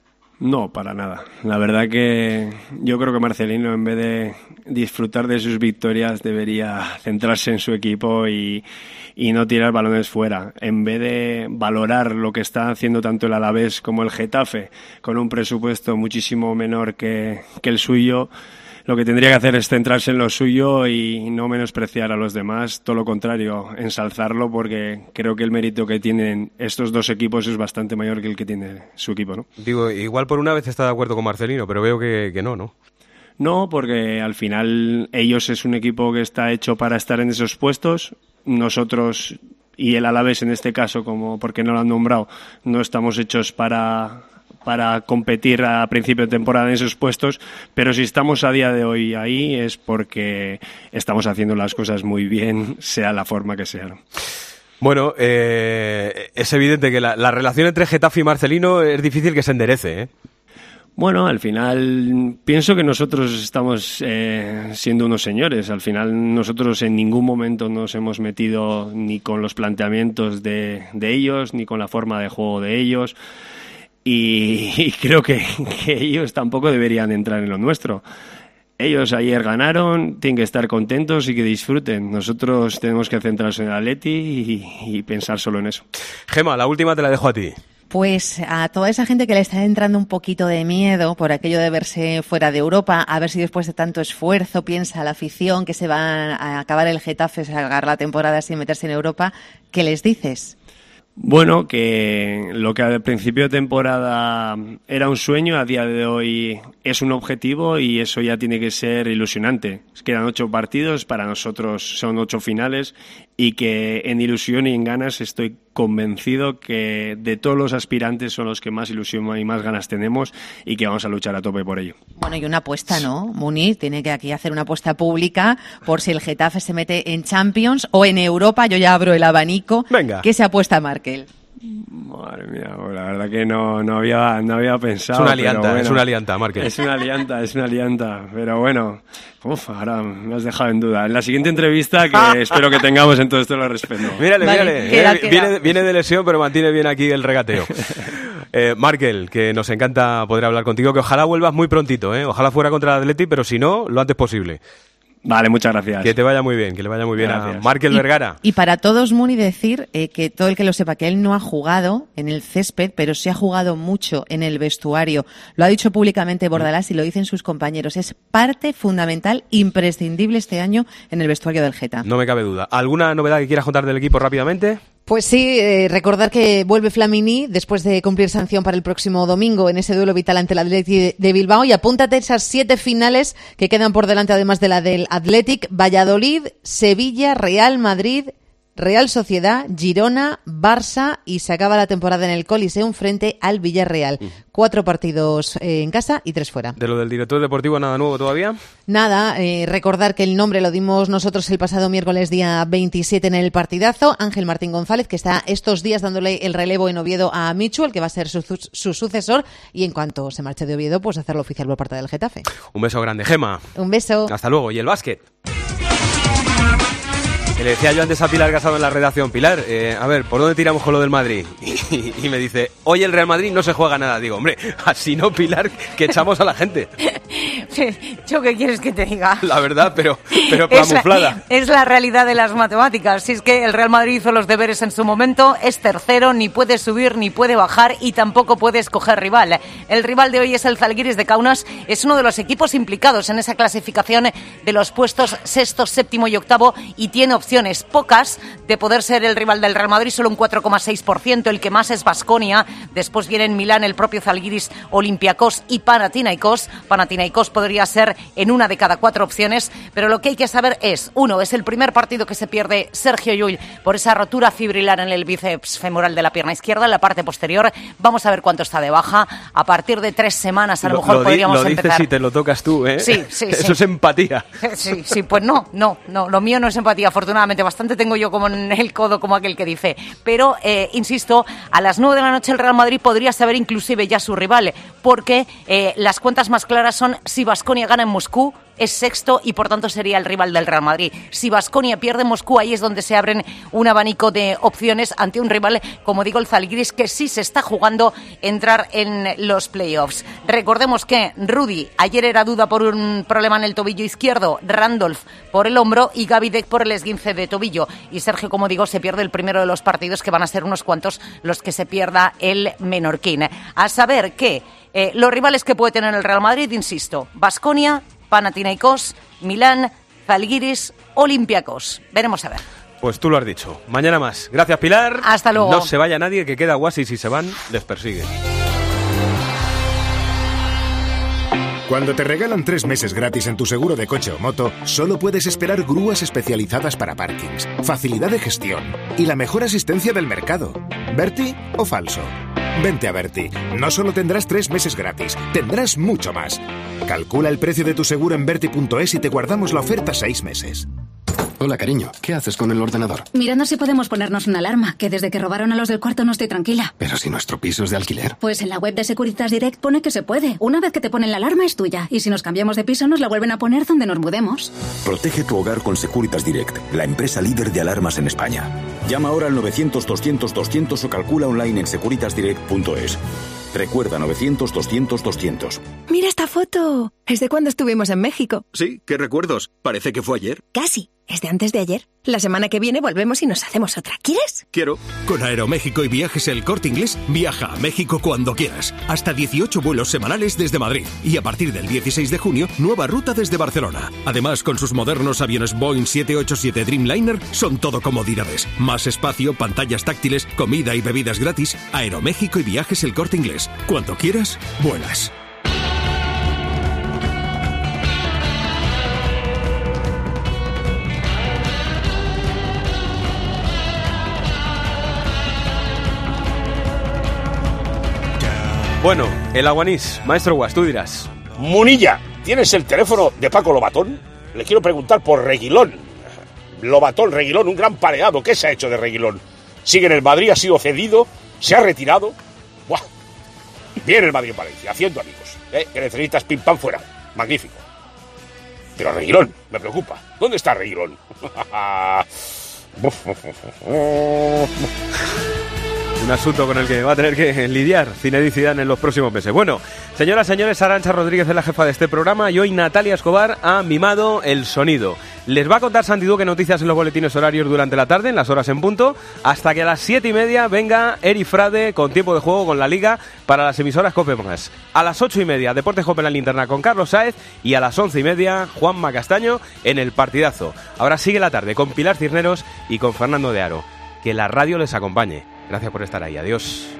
No, para nada. La verdad que yo creo que Marcelino, en vez de disfrutar de sus victorias, debería centrarse en su equipo y no tirar balones fuera. En vez de valorar lo que está haciendo tanto el Alavés como el Getafe, con un presupuesto muchísimo menor que el suyo, lo que tendría que hacer es centrarse en lo suyo y no menospreciar a los demás, todo lo contrario, ensalzarlo, porque creo que el mérito que tienen estos 2 equipos es bastante mayor que el que tiene su equipo, ¿no? Digo, igual por una vez está de acuerdo con Marcelino, pero veo que no. No, porque al final ellos es un equipo que está hecho para estar en esos puestos, nosotros y el Alavés en este caso, como porque no lo han nombrado, no estamos hechos para competir a principio de temporada en esos puestos, pero si estamos a día de hoy ahí es porque estamos haciendo las cosas muy bien, sea la forma que sea, ¿no? Bueno, es evidente que la relación entre Getafe y Marcelino es difícil que se enderece, ¿eh? Bueno, al final pienso que nosotros estamos siendo unos señores. Al final nosotros en ningún momento nos hemos metido ni con los planteamientos de ellos, ni con la forma de juego de ellos. Y creo que ellos tampoco deberían entrar en lo nuestro. Ellos ayer ganaron, tienen que estar contentos y que disfruten. Nosotros tenemos que centrarnos en el Atleti y pensar solo en eso. Gema, la última te la dejo a ti. Pues a toda esa gente que le está entrando un poquito de miedo por aquello de verse fuera de Europa, a ver si después de tanto esfuerzo piensa la afición que se va a acabar el Getafe, salgar la temporada sin meterse en Europa, ¿qué les dices? Bueno, que lo que al principio de temporada era un sueño, a día de hoy es un objetivo y eso ya tiene que ser ilusionante. Quedan 8 partidos, para nosotros son 8 finales y que en ilusión y en ganas estoy convencido que de todos los aspirantes son los que más ilusión y más ganas tenemos y que vamos a luchar a tope por ello. Bueno, y una apuesta, ¿no? Muniz tiene que aquí hacer una apuesta pública por si el Getafe se mete en Champions o en Europa. Yo ya abro el abanico. Venga. ¿Qué se apuesta, Markel? Madre mía, la verdad que no había pensado. Es una alianta, bueno, es una alianta, Markel. Es una alianta, pero bueno, ahora me has dejado en duda. En la siguiente entrevista, que espero que tengamos, en todo esto lo respeto. Mírale, Vale, mírale. Queda. Viene de lesión, pero mantiene bien aquí el regateo. Markel, que nos encanta poder hablar contigo, que ojalá vuelvas muy prontito, ojalá fuera contra el Atleti, pero si no, lo antes posible. Vale, muchas gracias. Que te vaya muy bien, que le vaya muy bien a Markel Vergara. Y para todos, Muni, decir que todo el que lo sepa, que él no ha jugado en el césped, pero sí ha jugado mucho en el vestuario. Lo ha dicho públicamente Bordalás y lo dicen sus compañeros. Es parte fundamental, imprescindible este año en el vestuario del Geta. No me cabe duda. ¿Alguna novedad que quieras contar del equipo rápidamente? Pues sí, recordar que vuelve Flamini después de cumplir sanción para el próximo domingo en ese duelo vital ante el Athletic de Bilbao, y apúntate esas 7 finales que quedan por delante, además de la del Athletic: Valladolid, Sevilla, Real Madrid, Real Sociedad, Girona, Barça, y se acaba la temporada en el Coliseum frente al Villarreal. 4 partidos en casa y 3 fuera. ¿De lo del director deportivo nada nuevo todavía? Nada, recordar que el nombre lo dimos nosotros el pasado miércoles día 27 en el partidazo. Ángel Martín González, que está estos días dándole el relevo en Oviedo a Michu, el que va a ser su sucesor, y en cuanto se marche de Oviedo, pues hacerlo oficial por parte del Getafe. Un beso grande, Gema. Un beso. Hasta luego. ¿Y el básquet? Que le decía yo antes a Pilar Casado en la redacción: Pilar, a ver, ¿por dónde tiramos con lo del Madrid? Y me dice: hoy el Real Madrid no se juega nada. Digo, hombre, así no, Pilar, que echamos a la gente. ¿Yo qué quieres que te diga? La verdad, pero camuflada. Es la realidad de las matemáticas. Si es que el Real Madrid hizo los deberes en su momento, es tercero, ni puede subir ni puede bajar, y tampoco puede escoger rival. El rival de hoy es el Zalgiris de Kaunas, es uno de los equipos implicados en esa clasificación de los puestos 6º, 7º y 8º, y tiene opciones pocas de poder ser el rival del Real Madrid, solo un 4,6%, el que más es Baskonia, después viene en Milán el propio Zalgiris, Olympiacos y Panathinaikos. Panathinaikos podría ser en una de cada 4 opciones, pero lo que hay que saber es, 1, es el primer partido que se pierde Sergio Llull por esa rotura fibrilar en el bíceps femoral de la pierna izquierda, en la parte posterior. Vamos a ver cuánto está de baja. A partir de 3 semanas a lo mejor podríamos empezar. Lo dices si te lo tocas tú, ¿eh? Sí. Eso es empatía. Sí, pues no, lo mío no es empatía, afortunadamente. Bastante tengo yo como en el codo, como aquel que dice. Pero, insisto, a las 9 de la noche el Real Madrid podría saber inclusive ya su rival, porque las cuentas más claras son: si Baskonia gana en Moscú, es sexto y por tanto sería el rival del Real Madrid. Si Baskonia pierde en Moscú, ahí es donde se abren un abanico de opciones ante un rival, como digo, el Zalgiris, que sí se está jugando entrar en los playoffs. Recordemos que Rudy ayer era duda por un problema en el tobillo izquierdo, Randolph por el hombro y Gavidec por el esguince de tobillo. Y Sergio, como digo, se pierde el primero de los partidos, que van a ser unos cuantos los que se pierda el menorquín. A saber que los rivales que puede tener el Real Madrid, insisto: Baskonia, Panathinaikos, Milán, Zalgiris, Olympiacos. Veremos a ver. Pues tú lo has dicho. Mañana más. Gracias, Pilar. Hasta luego. No se vaya nadie, que queda guasi. Si se van, les persigue. Cuando te regalan 3 meses gratis en tu seguro de coche o moto, solo puedes esperar grúas especializadas para parkings, facilidad de gestión y la mejor asistencia del mercado. ¿Berti o falso? Vente a Berti. No solo tendrás 3 meses gratis, tendrás mucho más. Calcula el precio de tu seguro en Berti.es y te guardamos la oferta 6 meses. Hola, cariño. ¿Qué haces con el ordenador? Mirando si podemos ponernos una alarma, que desde que robaron a los del cuarto no estoy tranquila. Pero si nuestro piso es de alquiler. Pues en la web de Securitas Direct pone que se puede. Una vez que te ponen la alarma es tuya. Y si nos cambiamos de piso nos la vuelven a poner donde nos mudemos. Protege tu hogar con Securitas Direct, la empresa líder de alarmas en España. Llama ahora al 900-200-200 o calcula online en securitasdirect.es. Recuerda, 900-200-200. ¡Mira esta foto! Es de cuando estuvimos en México. Sí, qué recuerdos. Parece que fue ayer. Casi. Es de antes de ayer. La semana que viene volvemos y nos hacemos otra. ¿Quieres? Quiero. Con Aeroméxico y Viajes El Corte Inglés, viaja a México cuando quieras. Hasta 18 vuelos semanales desde Madrid. Y a partir del 16 de junio, nueva ruta desde Barcelona. Además, con sus modernos aviones Boeing 787 Dreamliner, son todo comodidades. Más espacio, pantallas táctiles, comida y bebidas gratis. Aeroméxico y Viajes El Corte Inglés. Cuando quieras, vuelas. Bueno, el Aguanís. Maestro Guas, tú dirás. Munilla, ¿tienes el teléfono de Paco Lobatón? Le quiero preguntar por Reguilón. Lobatón, Reguilón, un gran pareado. ¿Qué se ha hecho de Reguilón? ¿Sigue en el Madrid? ¿Ha sido cedido? ¿Se ha retirado? ¡Buah! Bien el Madrid en Valencia, haciendo amigos. Que necesitas pim pam fuera. Magnífico. Pero Reguilón, me preocupa. ¿Dónde está Reguilón? Un asunto con el que va a tener que lidiar Zinedine Zidane en los próximos meses. Bueno, señoras, señores, Arantxa Rodríguez es la jefa de este programa y hoy Natalia Escobar ha mimado el sonido. Les va a contar Santi Duque noticias en los boletines horarios durante la tarde, en las horas en punto, hasta que a las 7:30 venga Eri Frade con tiempo de juego con la Liga para las emisoras COPE+. A las 8:30, Deportes COPE en la linterna con Carlos Sáez y a las 11:30, Juanma Castaño en el partidazo. Ahora sigue la tarde con Pilar Cisneros y con Fernando de Aro. Que la radio les acompañe. Gracias por estar ahí. Adiós.